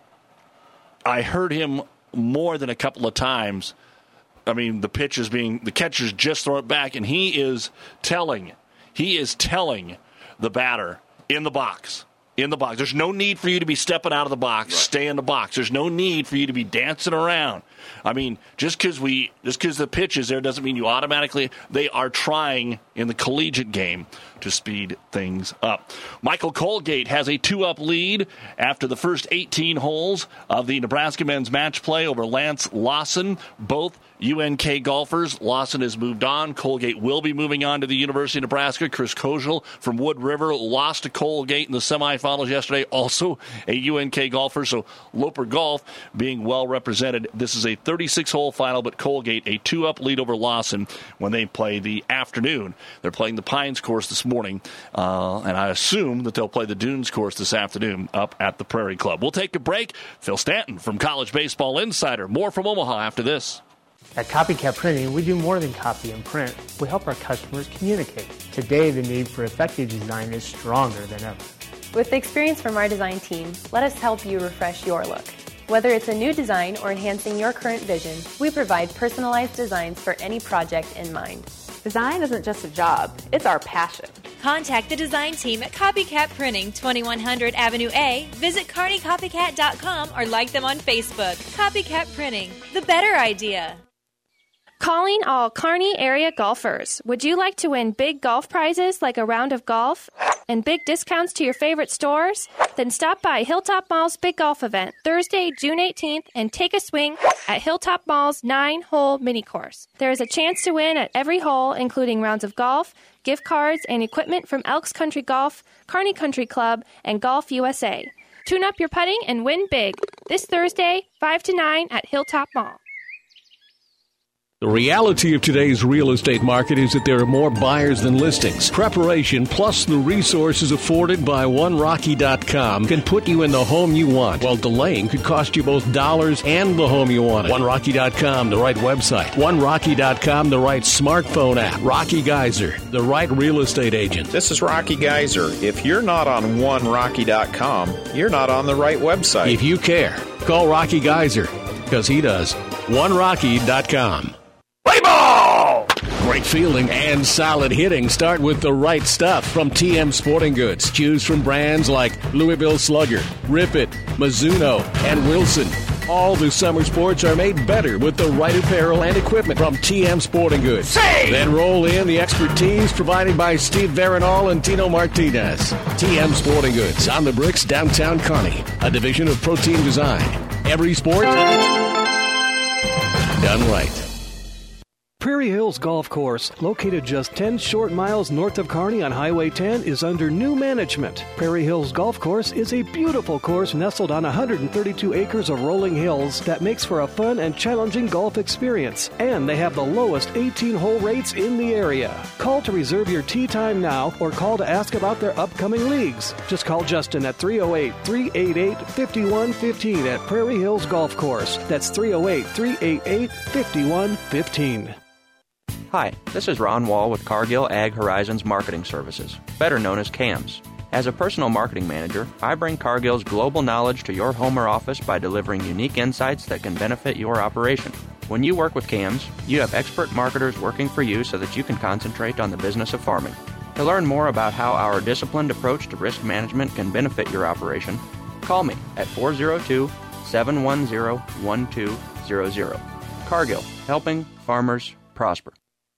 S4: I heard him more than a couple of times. I mean, the pitch is being, the catcher's just throw it back, and he is telling, he is telling the batter in the box, in the box. There's no need for you to be stepping out of the box. Right. Stay in the box. There's no need for you to be dancing around. I mean, just because we, just because the pitch is there doesn't mean you automatically, they are trying in the collegiate game to speed things up. Michael Colgate has a two-up lead after the first eighteen holes of the Nebraska men's match play over Lance Lawson. Both U N K golfers. Lawson has moved on. Colgate will be moving on to the University of Nebraska. Chris Kozel from Wood River lost to Colgate in the semifinals yesterday. Also a U N K golfer. So Loper Golf being well represented. This is a thirty-six hole final, but Colgate a two-up lead over Lawson when they play the afternoon. They're playing the Pines course this morning, uh, and I assume that they'll play the Dunes course this afternoon up at the Prairie Club. We'll take a break. Phil Stanton from College Baseball Insider. More from Omaha after this.
S16: At Copycat Printing, we do more than copy and print. We help our customers communicate. Today, the need for effective design is stronger than ever.
S17: With the experience from our design team, let us help you refresh your look. Whether it's a new design or enhancing your current vision, we provide personalized designs for any project in mind.
S18: Design isn't just a job, it's our passion.
S19: Contact the design team at Copycat Printing, twenty-one hundred Avenue A. Visit Kearney Copycat dot com or like them on Facebook. Copycat Printing, the better idea.
S20: Calling all Kearney area golfers. Would you like to win big golf prizes like a round of golf and big discounts to your favorite stores? Then stop by Hilltop Mall's Big Golf event Thursday, June eighteenth and take a swing at Hilltop Mall's nine-hole mini course. There is a chance to win at every hole, including rounds of golf, gift cards, and equipment from Elks Country Golf, Kearney Country Club, and Golf U S A. Tune up your putting and win big this Thursday, five to nine at Hilltop Mall.
S12: The reality of today's real estate market is that there are more buyers than listings. Preparation plus the resources afforded by one rocky dot com can put you in the home you want, while delaying could cost you both dollars and the home you want. one rocky dot com, the right website. one rocky dot com, the right smartphone app. Rocky Geyser, the right real estate agent.
S21: This is Rocky Geyser. If you're not on one rocky dot com, you're not on the right website.
S12: If you care, call Rocky Geyser, because he does. one rocky dot com. Play ball! Great fielding and solid hitting start with the right stuff from T M Sporting Goods. Choose from brands like Louisville Slugger, Rip It, Mizuno, and Wilson. All the summer sports are made better with the right apparel and equipment from T M Sporting Goods. Say! Then roll in the expertise provided by Steve Veronal and Tino Martinez. T M Sporting Goods on the Bricks, downtown Kearney, a division of Protein Design. Every sport done right.
S22: Prairie Hills Golf Course, located just ten short miles north of Kearney on Highway ten, is under new management. Prairie Hills Golf Course is a beautiful course nestled on one hundred thirty-two acres of rolling hills that makes for a fun and challenging golf experience. And they have the lowest eighteen-hole rates in the area. Call to reserve your tee time now or call to ask about their upcoming leagues. Just call Justin at three oh eight, three eight eight, five one one five at Prairie Hills Golf Course. That's three oh eight, three eight eight, five one one five.
S23: Hi, this is Ron Wall with Cargill Ag Horizons Marketing Services, better known as C A M S. As a personal marketing manager, I bring Cargill's global knowledge to your home or office by delivering unique insights that can benefit your operation. When you work with C A M S, you have expert marketers working for you so that you can concentrate on the business of farming. To learn more about how our disciplined approach to risk management can benefit your operation, call me at four oh two, seven one zero, one two zero zero. Cargill, helping farmers prosper.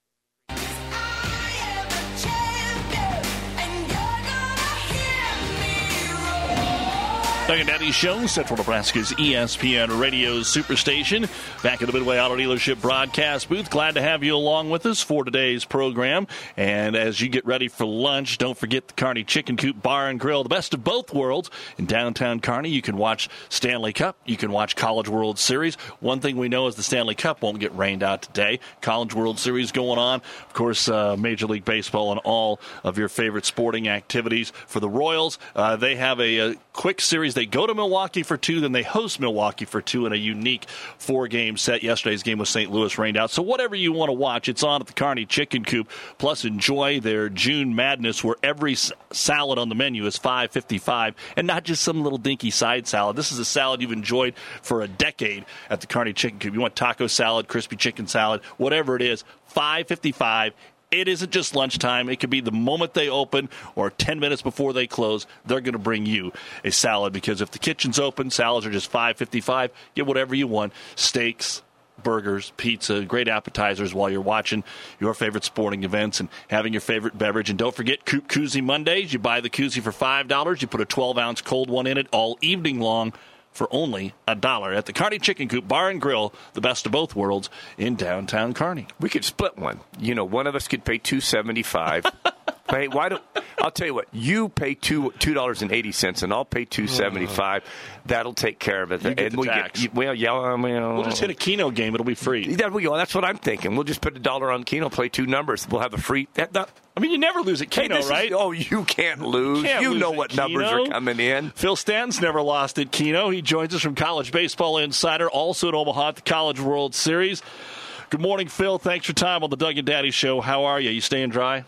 S4: Doug and Daddy Show, Central Nebraska's E S P N Radio Superstation. Back in the Midway Auto Dealership broadcast booth. Glad to have you along with us for today's program. And as you get ready for lunch, don't forget the Kearney Chicken Coop Bar and Grill, the best of both worlds. In downtown Kearney, you can watch Stanley Cup. You can watch College World Series. One thing we know is the Stanley Cup won't get rained out today. College World Series going on. Of course, uh, Major League Baseball and all of your favorite sporting activities. For the Royals, uh, they have a, a quick series. They go to Milwaukee for two, then they host Milwaukee for two in a unique four-game set. Yesterday's game with Saint Louis rained out. So whatever you want to watch, it's on at the Kearney Chicken Coop. Plus, enjoy their June Madness, where every salad on the menu is five fifty-five, and not just some little dinky side salad. This is a salad you've enjoyed for a decade at the Kearney Chicken Coop. You want taco salad, crispy chicken salad, whatever it is, five fifty-five. It isn't just lunchtime. It could be the moment they open or ten minutes before they close. They're going to bring you a salad, because if the kitchen's open, salads are just five fifty-five. Get whatever you want. Steaks, burgers, pizza, great appetizers while you're watching your favorite sporting events and having your favorite beverage. And don't forget Coop Koozie Mondays. You buy the koozie for five dollars. You put a twelve-ounce cold one in it all evening long for only a dollar at the Kearney Chicken Coop Bar and Grill, the best of both worlds in downtown Kearney.
S6: We could split one. You know, one of us could pay two seventy-five. Hey, why don't I'll tell you what? You pay two two dollars and eighty cents, and I'll pay two seventy five. That'll take care of it.
S4: You get
S6: and
S4: the
S6: we
S4: tax.
S6: Get, well, yeah, I mean,
S4: we'll just hit a Keno game. It'll be free.
S6: There we go. That's what I'm thinking. We'll just put a dollar on Keno, play two numbers. We'll have a free. That, that,
S4: I mean, you never lose at Keno,
S6: hey,
S4: right?
S6: Is, oh, you can't lose.
S4: You, can't
S6: you
S4: lose
S6: know what
S4: Keno.
S6: numbers are coming in.
S4: Phil Stanton's never lost at Keno. He joins us from College Baseball Insider, also at Omaha at the College World Series. Good morning, Phil. Thanks for time on the Doug and Daddy Show. How are you? You staying dry?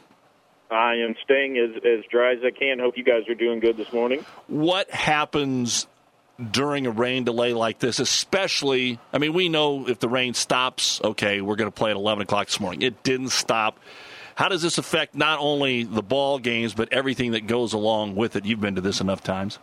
S24: I am staying as, as dry as I can. Hope you guys are doing good this morning.
S4: What happens during a rain delay like this, especially, I mean, we know if the rain stops, okay, we're going to play at eleven o'clock this morning. It didn't stop. How does this affect not only the ball games, but everything that goes along with it? You've been to this enough times.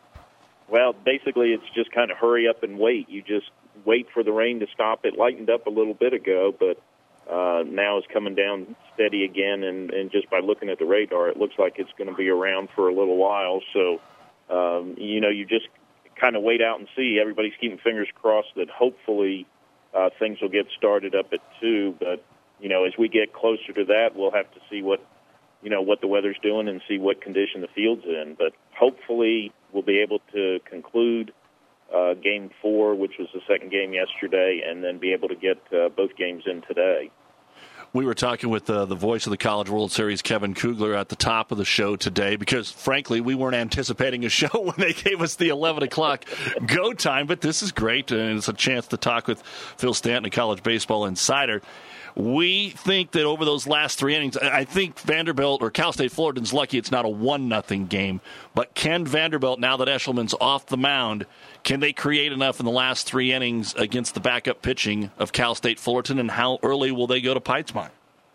S24: Well, basically, it's just kind of hurry up and wait. You just wait for the rain to stop. It lightened up a little bit ago, but uh, now is coming down steady again, and, and just by looking at the radar, it looks like it's going to be around for a little while. So, um, you know, you just kind of wait out and see. Everybody's keeping fingers crossed that hopefully uh, things will get started up at two. But, you know, as we get closer to that, we'll have to see what, you know, what the weather's doing and see what condition the field's in. But hopefully we'll be able to conclude uh, Game four, which was the second game yesterday, and then be able to get uh, both games in today.
S4: We were talking with uh, the voice of the College World Series, Kevin Kugler, at the top of the show today because, frankly, we weren't anticipating a show when they gave us the eleven o'clock go time. But this is great, and it's a chance to talk with Phil Stanton, a college baseball insider. We think that over those last three innings, I think Vanderbilt or Cal State Fullerton's lucky it's not a one nothing game. But can Vanderbilt, now that Eshelman's off the mound, can they create enough in the last three innings against the backup pitching of Cal State Fullerton, and how early will they go to Pites Mine?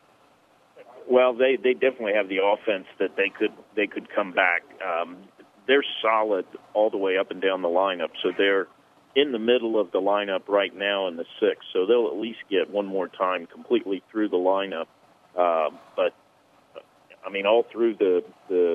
S24: Well, they, they definitely have the offense that they could they could come back. Um, they're solid all the way up and down the lineup, so they're in the middle of the lineup right now in the sixth, so they'll at least get one more time completely through the lineup. Uh, but, I mean, all through the, the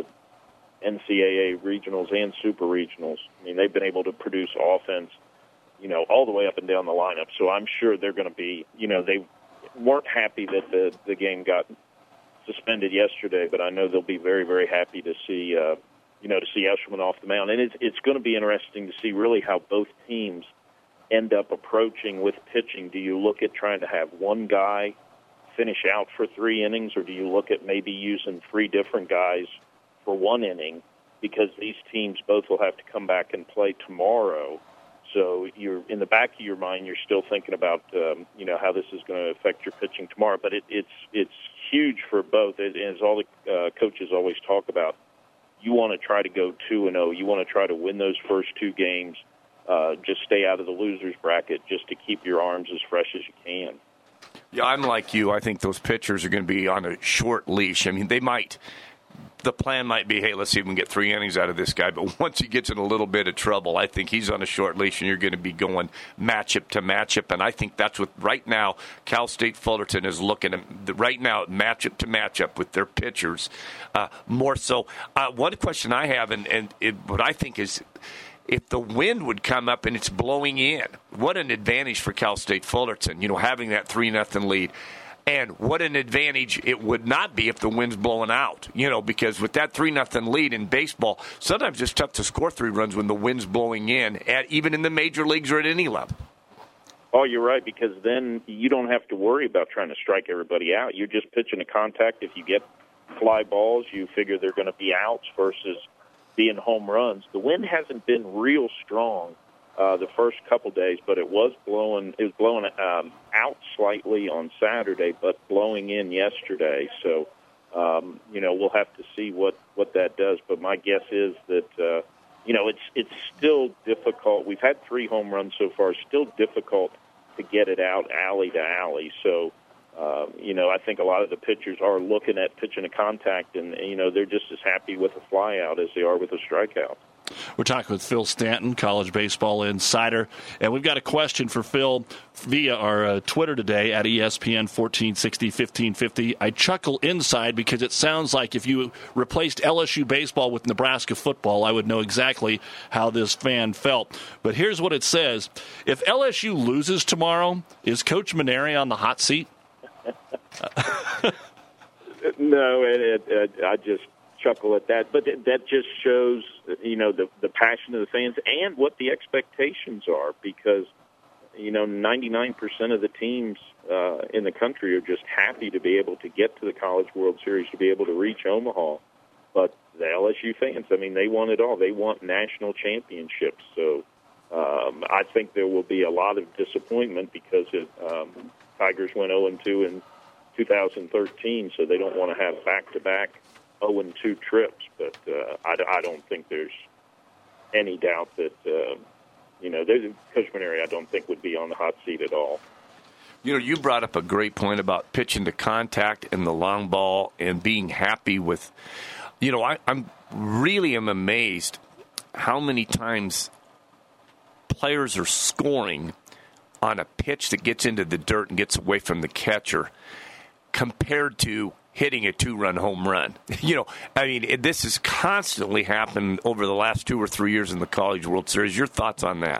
S24: N C double A regionals and super regionals, I mean, they've been able to produce offense, you know, all the way up and down the lineup. So I'm sure they're going to be, you know, they weren't happy that the, the game got suspended yesterday, but I know they'll be very, very happy to see uh, you know, to see Eshelman off the mound. And it's, it's going to be interesting to see really how both teams end up approaching with pitching. Do you look at trying to have one guy finish out for three innings, or do you look at maybe using three different guys for one inning? Because these teams both will have to come back and play tomorrow. So you're in the back of your mind, you're still thinking about, um, you know, how this is going to affect your pitching tomorrow. But it, it's it's huge for both. It, as all the uh, coaches always talk about, you want to try to go two and oh. You want to try to win those first two games. Uh, just stay out of the losers bracket, just to keep your arms as fresh as you can.
S6: Yeah, I'm like you. I think those pitchers are going to be on a short leash. I mean, they might. The plan might be, hey, let's see if we can get three innings out of this guy. But once he gets in a little bit of trouble, I think he's on a short leash, and you're going to be going matchup to matchup. And I think that's what right now Cal State Fullerton is looking at right now, matchup to matchup with their pitchers uh, more so. Uh, one question I have, and, and it, what I think is, if the wind would come up and it's blowing in, what an advantage for Cal State Fullerton, you know, having that three nothing lead. And what an advantage it would not be if the wind's blowing out, you know, because with that three nothing lead in baseball, sometimes it's tough to score three runs when the wind's blowing in, at, even in the major leagues or at any level.
S24: Oh, you're right, because then you don't have to worry about trying to strike everybody out. You're just pitching a contact. If you get fly balls, you figure they're going to be outs versus being home runs. The wind hasn't been real strong Uh, the first couple days, but it was blowing. It was blowing um, out slightly on Saturday, but blowing in yesterday. So, um, you know, we'll have to see what, what that does. But my guess is that, uh, you know, it's it's still difficult. We've had three home runs so far. It's still difficult to get it out alley to alley. So, uh, you know, I think a lot of the pitchers are looking at pitching a contact, and you know, they're just as happy with a fly out as they are with a strikeout.
S4: We're talking with Phil Stanton, college baseball insider, and we've got a question for Phil via our uh, Twitter today at E S P N fourteen sixty, fifteen fifty. I chuckle inside because it sounds like if you replaced L S U baseball with Nebraska football, I would know exactly how this fan felt. But here's what it says. If L S U loses tomorrow, is Coach Maneri on the hot seat?
S24: No, it, it, I just chuckle at that, but that just shows, you know, the the passion of the fans and what the expectations are, because, you know, ninety-nine percent of the teams uh, in the country are just happy to be able to get to the College World Series, to be able to reach Omaha. But the L S U fans, I mean, they want it all. They want national championships. So um, I think there will be a lot of disappointment because it, um, Tigers went oh and two in two thousand thirteen, so they don't want to have back-to-back oh and two trips, but uh, I, I don't think there's any doubt that, uh, you know, Coach Maneri, I don't think would be on the hot seat at all.
S6: You know, you brought up a great point about pitching to contact and the long ball and being happy with, you know, I, I'm really am amazed how many times players are scoring on a pitch that gets into the dirt and gets away from the catcher compared to hitting a two-run home run. You know, I mean, it, this has constantly happened over the last two or three years in the College World Series. Your thoughts on that?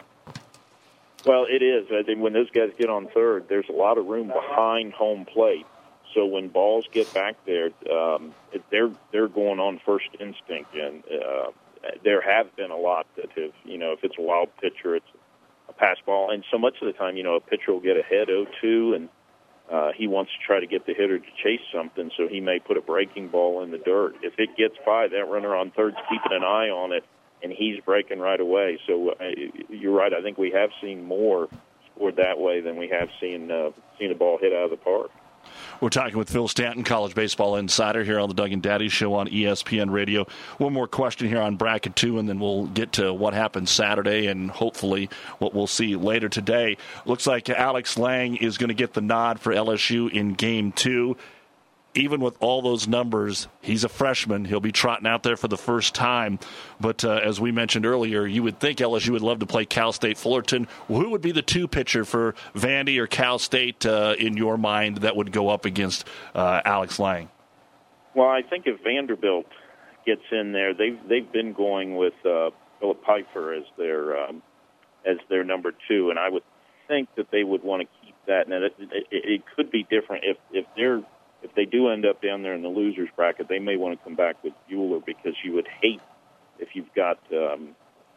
S24: Well, it is. I think when those guys get on third, there's a lot of room behind home plate. So when balls get back there, um, they're they're going on first instinct, and uh, there have been a lot that have, you know, if it's a wild pitcher, it's a pass ball, and so much of the time, you know, a pitcher will get ahead oh two, and uh, he wants to try to get the hitter to chase something, so he may put a breaking ball in the dirt. If it gets by, that runner on third's keeping an eye on it, and he's breaking right away. So uh, you're right. I think we have seen more scored that way than we have seen uh, seen a ball hit out of the park.
S4: We're talking with Phil Stanton, College Baseball Insider, here on the Doug and Daddy Show on E S P N Radio. One more question here on Bracket two, and then we'll get to what happened Saturday and hopefully what we'll see later today. Looks like Alex Lang is going to get the nod for L S U in Game two. Even with all those numbers, he's a freshman. He'll be trotting out there for the first time. But uh, as we mentioned earlier, you would think L S U would love to play Cal State Fullerton. Who would be the two pitcher for Vandy or Cal State uh, in your mind that would go up against uh, Alex Lang?
S24: Well, I think if Vanderbilt gets in there, they've they've been going with uh, Philip Pfeiffer as their um, as their number two, and I would think that they would want to keep that. Now, it, it, it could be different if if they're If they do end up down there in the losers bracket, they may want to come back with Bueller, because you would hate if you've got, um,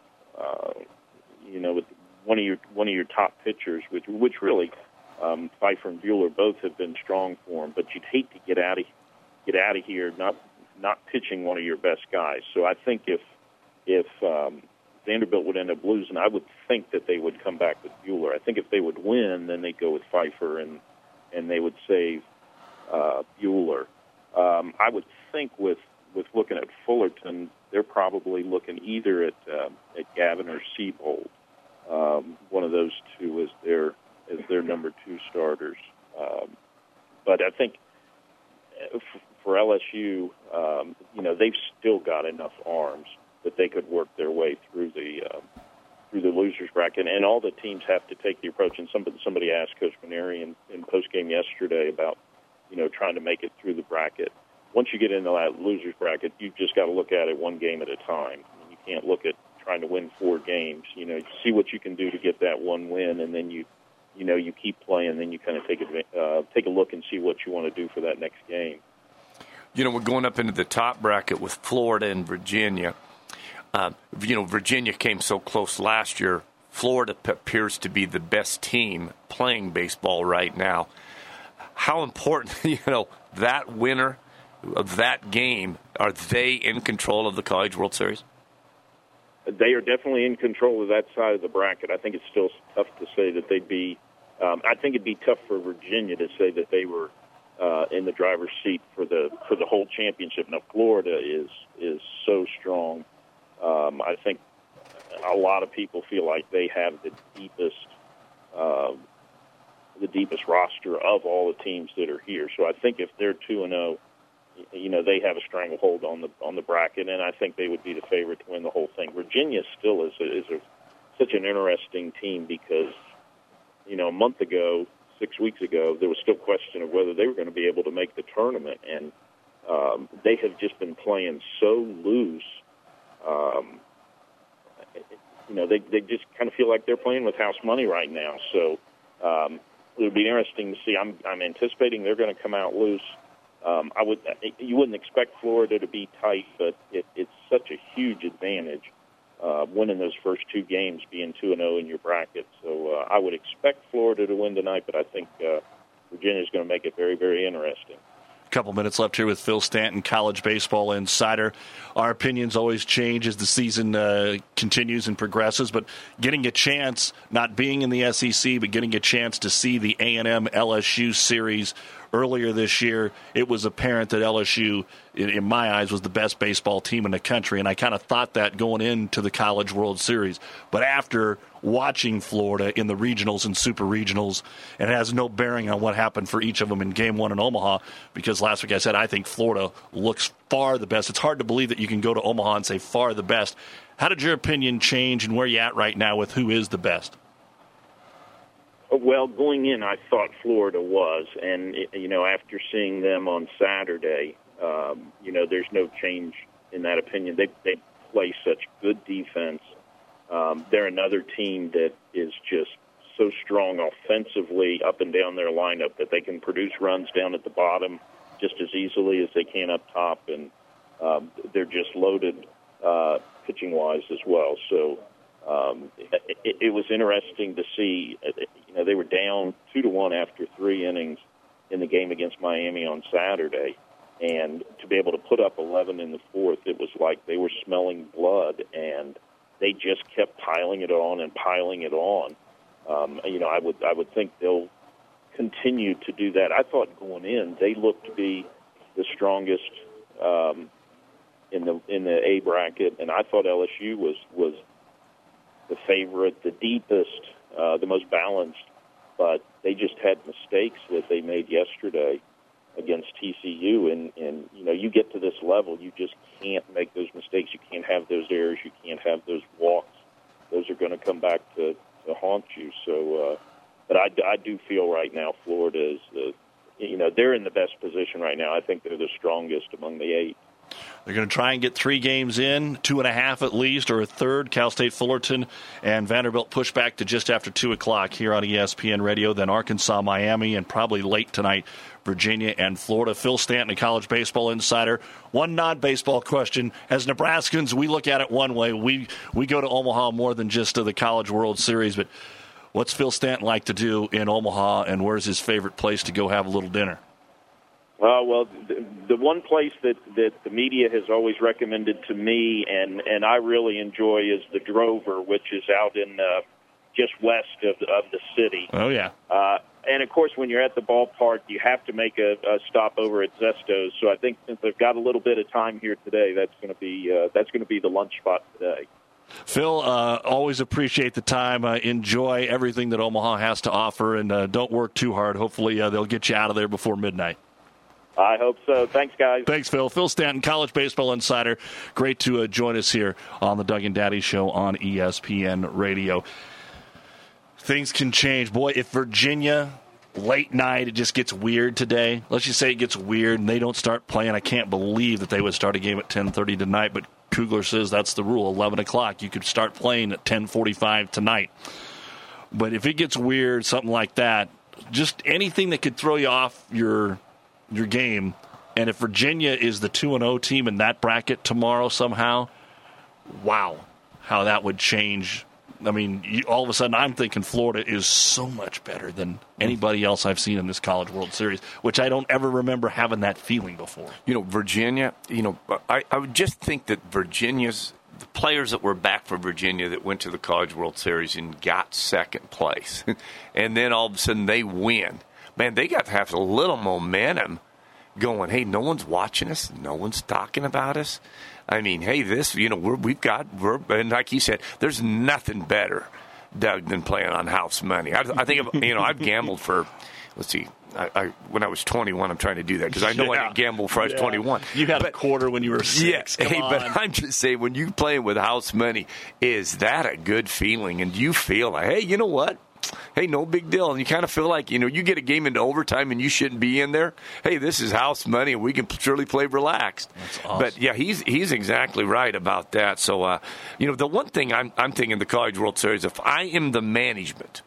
S24: uh, you know, with one of your one of your top pitchers, which which really um, Pfeiffer and Bueller both have been strong for him. But you'd hate to get out of get out of here not not pitching one of your best guys. So I think if if um, Vanderbilt would end up losing, I would think that they would come back with Bueller. I think if they would win, then they'd go with Pfeiffer and and they would save Uh, Bueller. Um, I would think with, with looking at Fullerton, they're probably looking either at uh, at Gavin or Seabold. Um, one of those two as their as their number two starters. Um, but I think f- for L S U, um, you know, they've still got enough arms that they could work their way through the uh, through the losers bracket. And all the teams have to take the approach. And somebody somebody asked Coach Maneri in, in post game yesterday about, you know, trying to make it through the bracket. Once you get into that losers bracket, you've just got to look at it one game at a time. I mean, you can't look at trying to win four games. You know, see what you can do to get that one win, and then you, you know, you keep playing. Then you kind of take a uh, take a look and see what you want to do for that next game.
S6: You know, we're going up into the top bracket with Florida and Virginia. Uh, you know, Virginia came so close last year. Florida appears to be the best team playing baseball right now. How important, you know, that winner of that game, are they in control of the College World Series?
S24: They are definitely in control of that side of the bracket. I think it's still tough to say that they'd be um, – I think it'd be tough for Virginia to say that they were uh, in the driver's seat for the for the whole championship. Now, Florida is, is so strong. Um, I think a lot of people feel like they have the deepest uh, – the deepest roster of all the teams that are here. So I think if they're two and oh, you know, they have a stranglehold on the on the bracket, and I think they would be the favorite to win the whole thing. Virginia still is a, is a, such an interesting team because, you know, a month ago, six weeks ago, there was still question of whether they were going to be able to make the tournament, and um, they have just been playing so loose. Um, you know, they they just kind of feel like they're playing with house money right now. So. Um, It would be interesting to see. I'm, I'm anticipating they're going to come out loose. Um, I would. You wouldn't expect Florida to be tight, but it, it's such a huge advantage uh, winning those first two games, being two and zero in your bracket. So uh, I would expect Florida to win tonight, but I think uh, Virginia is going to make it very, very interesting.
S4: Couple minutes left here with Phil Stanton, College Baseball Insider. Our opinions always change as the season uh, continues and progresses, but getting a chance, not being in the S E C, but getting a chance to see the A and M L S U series earlier this year, it was apparent that L S U, in, in my eyes, was the best baseball team in the country, and I kind of thought that going into the College World Series. But after watching Florida in the regionals and super regionals, and it has no bearing on what happened for each of them in game one in Omaha, because last week I said I think Florida looks far the best. It's hard to believe that you can go to Omaha and say far the best. How did your opinion change, and where you at right now with who is the best?
S24: Well, going in, I thought Florida was, and you know, after seeing them on Saturday, um, you know, there's no change in that opinion. They they play such good defense. Um, they're another team that is just so strong offensively up and down their lineup that they can produce runs down at the bottom just as easily as they can up top, and um, they're just loaded uh, pitching-wise as well. So um, it, it was interesting to see. You know, they were down two to one after three innings in the game against Miami on Saturday, and to be able to put up eleven in the fourth, it was like they were smelling blood, and they just kept piling it on and piling it on. Um, you know, I would I would think they'll continue to do that. I thought going in, they looked to be the strongest um, in the in the A bracket, and I thought L S U was was the favorite, the deepest, uh, the most balanced. But they just had mistakes that they made yesterday against T C U, and, and you know, you get to this level, you just can't make those mistakes. You can't have those errors. You can't have those walks. Those are going to come back to, to haunt you. So, uh, but I, I do feel right now Florida is, the, you know, they're in the best position right now. I think they're the strongest among the eight.
S4: They're going to try and get three games in, two and a half at least, or a third. Cal State Fullerton and Vanderbilt push back to just after two o'clock here on E S P N Radio. Then Arkansas, Miami, and probably late tonight, Virginia and Florida. Phil Stanton, a college baseball insider. One non-baseball question. As Nebraskans, we look at it one way. We we go to Omaha more than just to the College World Series. But what's Phil Stanton like to do in Omaha, and where's his favorite place to go have a little dinner?
S24: Uh, well, the, the one place that, that the media has always recommended to me, and, and I really enjoy, is the Drover, which is out in uh, just west of, of the city.
S4: Oh, yeah.
S24: Uh, and, of course, when you're at the ballpark, you have to make a, a stop over at Zesto's. So I think since I've got a little bit of time here today, that's going to be uh, that's going to be the lunch spot today.
S4: Phil, uh, always appreciate the time. Uh, enjoy everything that Omaha has to offer, and uh, don't work too hard. Hopefully uh, they'll get you out of there before midnight.
S24: I hope so. Thanks, guys.
S4: Thanks, Phil. Phil Stanton, college baseball insider. Great to uh, join us here on the Doug and Daddy Show on E S P N Radio. Things can change. Boy, if Virginia, late night, it just gets weird today. Let's just say it gets weird and they don't start playing. I can't believe that they would start a game at ten thirty tonight, but Kugler says that's the rule. eleven o'clock, you could start playing at ten forty-five tonight. But if it gets weird, something like that, just anything that could throw you off your your game, and if Virginia is the two and oh team in that bracket tomorrow somehow, wow, how that would change. I mean, you, all of a sudden I'm thinking Florida is so much better than anybody else I've seen in this College World Series, which I don't ever remember having that feeling before.
S6: You know, Virginia, you know, I, I would just think that Virginia's, the players that were back for Virginia that went to the College World Series and got second place, and then all of a sudden they win. Man, they got to have a little momentum going, hey, no one's watching us. No one's talking about us. I mean, hey, this, you know, we're, we've got, we're, and like you said, there's nothing better, Doug, than playing on house money. I, I think, of, you know, I've gambled for, let's see, I, I, when I was twenty-one, I'm trying to do that because I know yeah. I didn't gamble before I was yeah. twenty-one.
S4: You had
S6: but,
S4: a quarter when you were six.
S6: Yeah, hey,
S4: on.
S6: But I'm just saying, when you play with house money, is that a good feeling? And you feel like, hey, you know what? Hey, no big deal. And you kind of feel like, you know, you get a game into overtime and you shouldn't be in there. Hey, this is house money and we can surely play relaxed.
S4: That's awesome.
S6: But, yeah, he's he's exactly right about that. So, uh, you know, the one thing I'm, I'm thinking the College World Series, if I am the management,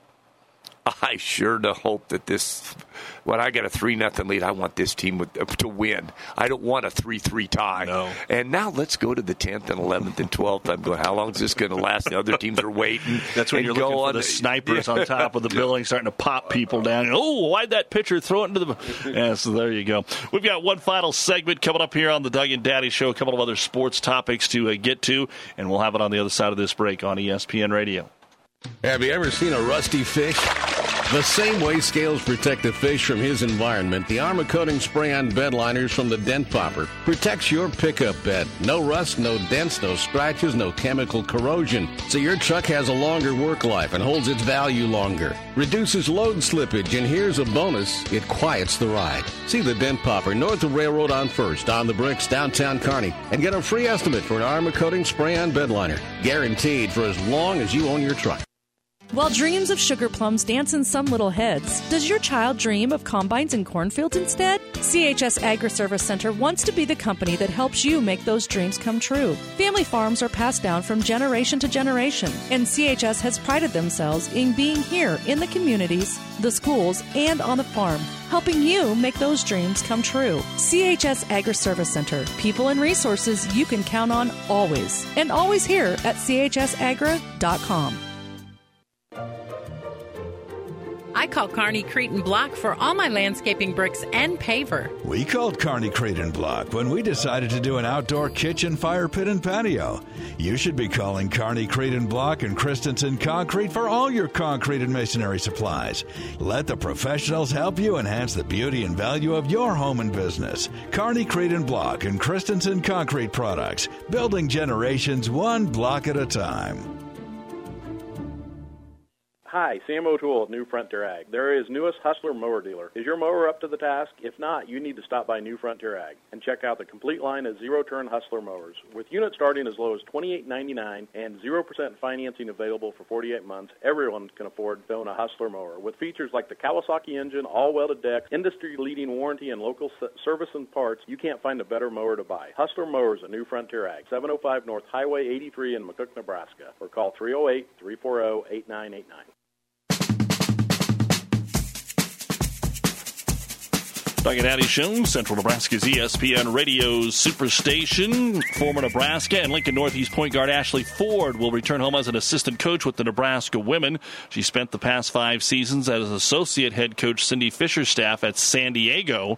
S6: I sure to hope that this, when I get a three nothing lead, I want this team with, uh, to win. I don't want a three three tie.
S4: No.
S6: And now let's go to the tenth and eleventh and twelfth. I'm going, how long is this going to last? The other teams are waiting.
S4: That's when you're looking for the snipers yeah. on top of the building starting to pop people down. Oh, why'd that pitcher throw it into the... Yeah, so there you go. We've got one final segment coming up here on the Doug and Daddy Show, a couple of other sports topics to uh, get to, and we'll have it on the other side of this break on E S P N Radio.
S12: Have you ever seen a rusty fish? The same way scales protect the fish from his environment, the Armor Coating Spray-On bed liners from the Dent Popper protects your pickup bed. No rust, no dents, no scratches, no chemical corrosion. So your truck has a longer work life and holds its value longer. Reduces load slippage, and here's a bonus, it quiets the ride. See the Dent Popper north of Railroad on First, on the Bricks, downtown Kearney, and get a free estimate for an Armor Coating Spray-On bed liner. Guaranteed for as long as you own your truck.
S1: While dreams of sugar plums dance in some little heads, does your child dream of combines and cornfields instead? C H S Agri-Service Center wants to be the company that helps you make those dreams come true. Family farms are passed down from generation to generation, and C H S has prided themselves in being here in the communities, the schools, and on the farm, helping you make those dreams come true. C H S Agri-Service Center, people and resources you can count on always, and always here at C H S agra dot com.
S2: I call Kearney Cretin Block for all my landscaping bricks and paver.
S3: We called Kearney Cretin Block when we decided to do an outdoor kitchen, fire pit, and patio. You should be calling Kearney Cretin Block and Christensen Concrete for all your concrete and masonry supplies. Let the professionals help you enhance the beauty and value of your home and business. Kearney Cretin Block and Christensen Concrete Products, building generations one block at a time.
S5: Hi, Sam O'Toole at New Frontier Ag. They're his newest Hustler mower dealer. Is your mower up to the task? If not, you need to stop by New Frontier Ag and check out the complete line of zero-turn Hustler mowers. With units starting as low as twenty-eight ninety-nine and zero percent financing available for forty-eight months, everyone can afford to own a Hustler mower. With features like the Kawasaki engine, all-welded deck, industry-leading warranty, and local service and parts, you can't find a better mower to buy. Hustler mowers at New Frontier Ag, seven oh five North Highway eighty-three in McCook, Nebraska, or call three oh eight, three four zero, eight nine eight nine.
S4: Doug and Addy Show, Central Nebraska's E S P N Radio Superstation. Former Nebraska and Lincoln Northeast point guard Ashley Ford will return home as an assistant coach with the Nebraska women. She spent the past five seasons as associate head coach Cindy Fisher's staff at San Diego.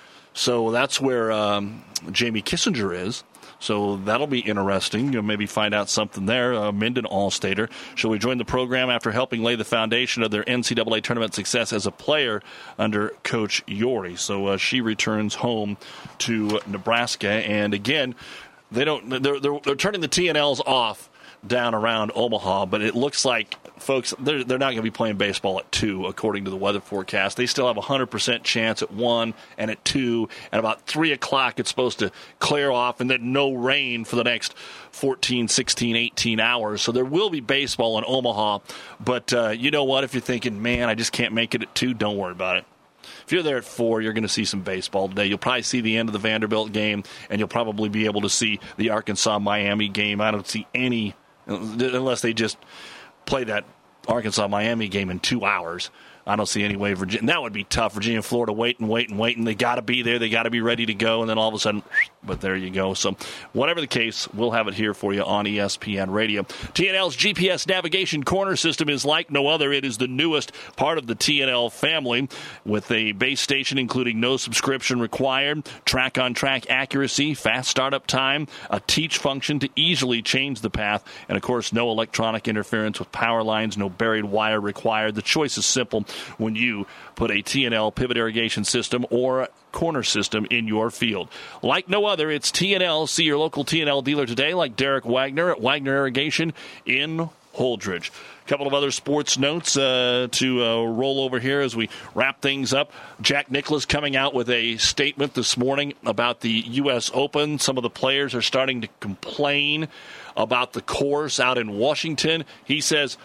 S4: So that's where um, Jamie Kissinger is. So that'll be interesting. You'll maybe find out something there. Uh, Minden All-Stater. She'll rejoin the program after helping lay the foundation of their N C double A tournament success as a player under Coach Yorey. So uh, she returns home to Nebraska. And again, they don't. They're they're, they're turning the T N Ls off down around Omaha, but it looks like, folks, they're, they're not going to be playing baseball at two, according to the weather forecast. They still have a one hundred percent chance at one and at two, and about three o'clock it's supposed to clear off, and then no rain for the next fourteen, sixteen, eighteen hours. So there will be baseball in Omaha, but uh, you know what? If you're thinking, man, I just can't make it at two, don't worry about it. If you're there at four, you're going to see some baseball today. You'll probably see the end of the Vanderbilt game, and you'll probably be able to see the Arkansas-Miami game. I don't see any, unless they just play that Arkansas-Miami game in two hours. I don't see any way Virginia. And that would be tough. Virginia and Florida wait and wait and wait, and they got to be there. They got to be ready to go, and then all of a sudden, but there you go. So whatever the case, we'll have it here for you on E S P N Radio. T N L's G P S navigation corner system is like no other. It is the newest part of the T N L family, with a base station including no subscription required, track-on-track accuracy, fast startup time, a teach function to easily change the path, and, of course, no electronic interference with power lines, no buried wire required. The choice is simple when you put a T N L pivot irrigation system or corner system in your field. Like no other, it's T N L. See your local T N L dealer today, like Derek Wagner at Wagner Irrigation in Holdridge. A couple of other sports notes uh, to uh, roll over here as we wrap things up. Jack Nicklaus coming out with a statement this morning about the U S Open. Some of the players are starting to complain about the course out in Washington. He says,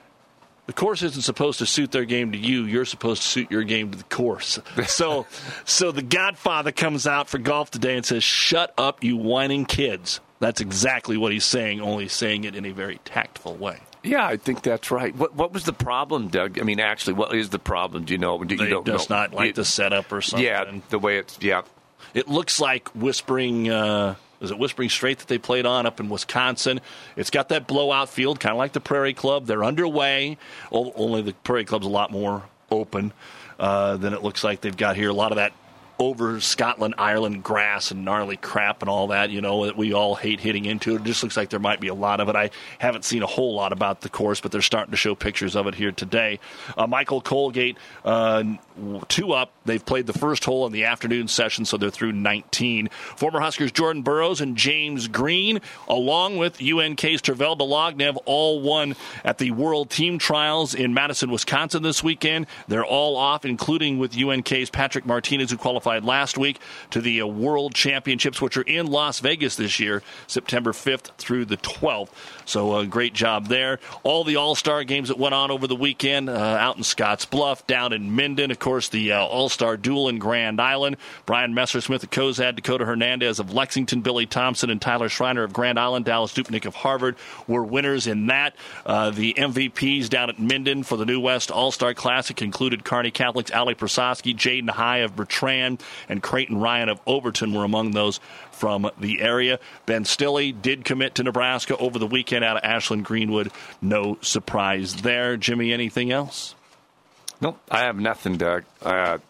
S4: the course isn't supposed to suit their game to you. You're supposed to suit your game to the course. So so the Godfather comes out for golf today and says, shut up, you whining kids. That's exactly what he's saying, only saying it in a very tactful way.
S6: Yeah, I think that's right. What what was the problem, Doug? I mean, actually, what is the problem? Do you know? Do,
S4: they
S6: you don't
S4: does
S6: know.
S4: not like
S6: it,
S4: the setup or something.
S6: Yeah, the way it's, yeah.
S4: It looks like Whispering... Uh, Is it Whispering Strait that they played on up in Wisconsin? It's got that blowout field, kind of like the Prairie Club. They're underway, only the Prairie Club's a lot more open uh, than it looks like they've got here. A lot of that over Scotland, Ireland grass and gnarly crap and all that, you know, that we all hate hitting into. It just looks like there might be a lot of it. I haven't seen a whole lot about the course, but they're starting to show pictures of it here today. Uh, Michael Colgate, uh, two up. They've played the first hole in the afternoon session, so they're through nineteen. Former Huskers Jordan Burroughs and James Green, along with U N K's Tervel Belognev, all won at the World Team Trials in Madison, Wisconsin this weekend. They're all off, including with U N K's Patrick Martinez, who qualified qualified last week to the uh, World Championships, which are in Las Vegas this year, September fifth through the twelfth. So a uh, great job there. All the All-Star games that went on over the weekend uh, out in Scotts Bluff, down in Minden. Of course, the uh, All-Star duel in Grand Island. Brian Messersmith of Cozad, Dakota Hernandez of Lexington, Billy Thompson and Tyler Schreiner of Grand Island, Dallas Dupnik of Harvard were winners in that. Uh, the M V Ps down at Minden for the New West All-Star Classic included Kearney Catholic's Ali Prasosky, Jaden High of Bertrand, and Creighton Ryan of Overton were among those from the area. Ben Stilley did commit to Nebraska over the weekend out of Ashland Greenwood. No surprise there. Jimmy, anything else?
S6: Nope, I have nothing to, uh,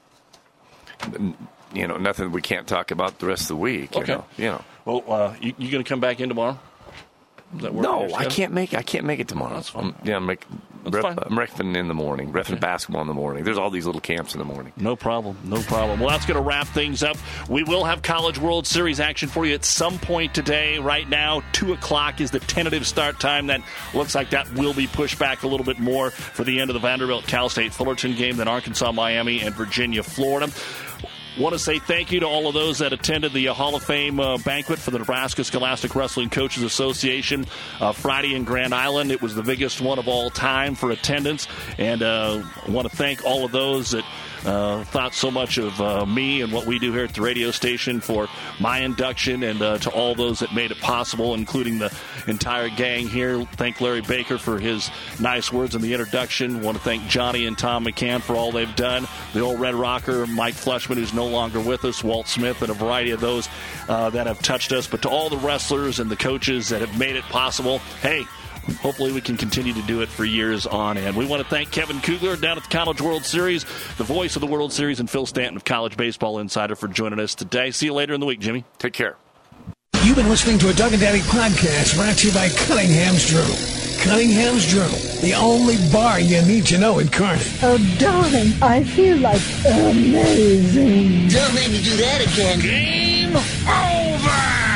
S6: you know, nothing we can't talk about the rest of the week.
S4: Okay.
S6: You know, you know.
S4: Well, uh, you, you going to come back in tomorrow? Does that work?
S6: No, I can't make I can't make it tomorrow.
S4: That's fine.
S6: I'm, yeah, I'm, make, ref, I'm reffing in the morning, reffing okay. basketball in the morning. There's all these little camps in the morning.
S4: No problem, no problem. Well, that's going to wrap things up. We will have College World Series action for you at some point today. Right now, two o'clock is the tentative start time. That looks like that will be pushed back a little bit more for the end of the Vanderbilt-Cal State Fullerton game than Arkansas-Miami and Virginia-Florida. Want to say thank you to all of those that attended the uh, Hall of Fame uh, banquet for the Nebraska Scholastic Wrestling Coaches Association uh, Friday in Grand Island. It was the biggest one of all time for attendance, and uh, I want to thank all of those that uh, thought so much of uh, me and what we do here at the radio station for my induction, and uh, to all those that made it possible, including the entire gang here. Thank Larry Baker for his nice words in the introduction. Want to thank Johnny and Tom McCann for all they've done. The old Red Rocker, Mike Fleshman, who's no longer with us, Walt Smith, and a variety of those uh, that have touched us. But to all the wrestlers and the coaches that have made it possible, hey, hopefully we can continue to do it for years on end. We want to thank Kevin Kugler down at the College World Series, the voice of the World Series, and Phil Stanton of College Baseball Insider for joining us today. See you later in the week, Jimmy.
S6: Take care.
S7: You've been listening to a Doug and Daddy podcast brought to you by Cunningham's Journal. Cunningham's Journal, the only bar you need to know in Kearney.
S8: Oh, darling, I feel like amazing.
S7: Don't make me do that again.
S8: Game over!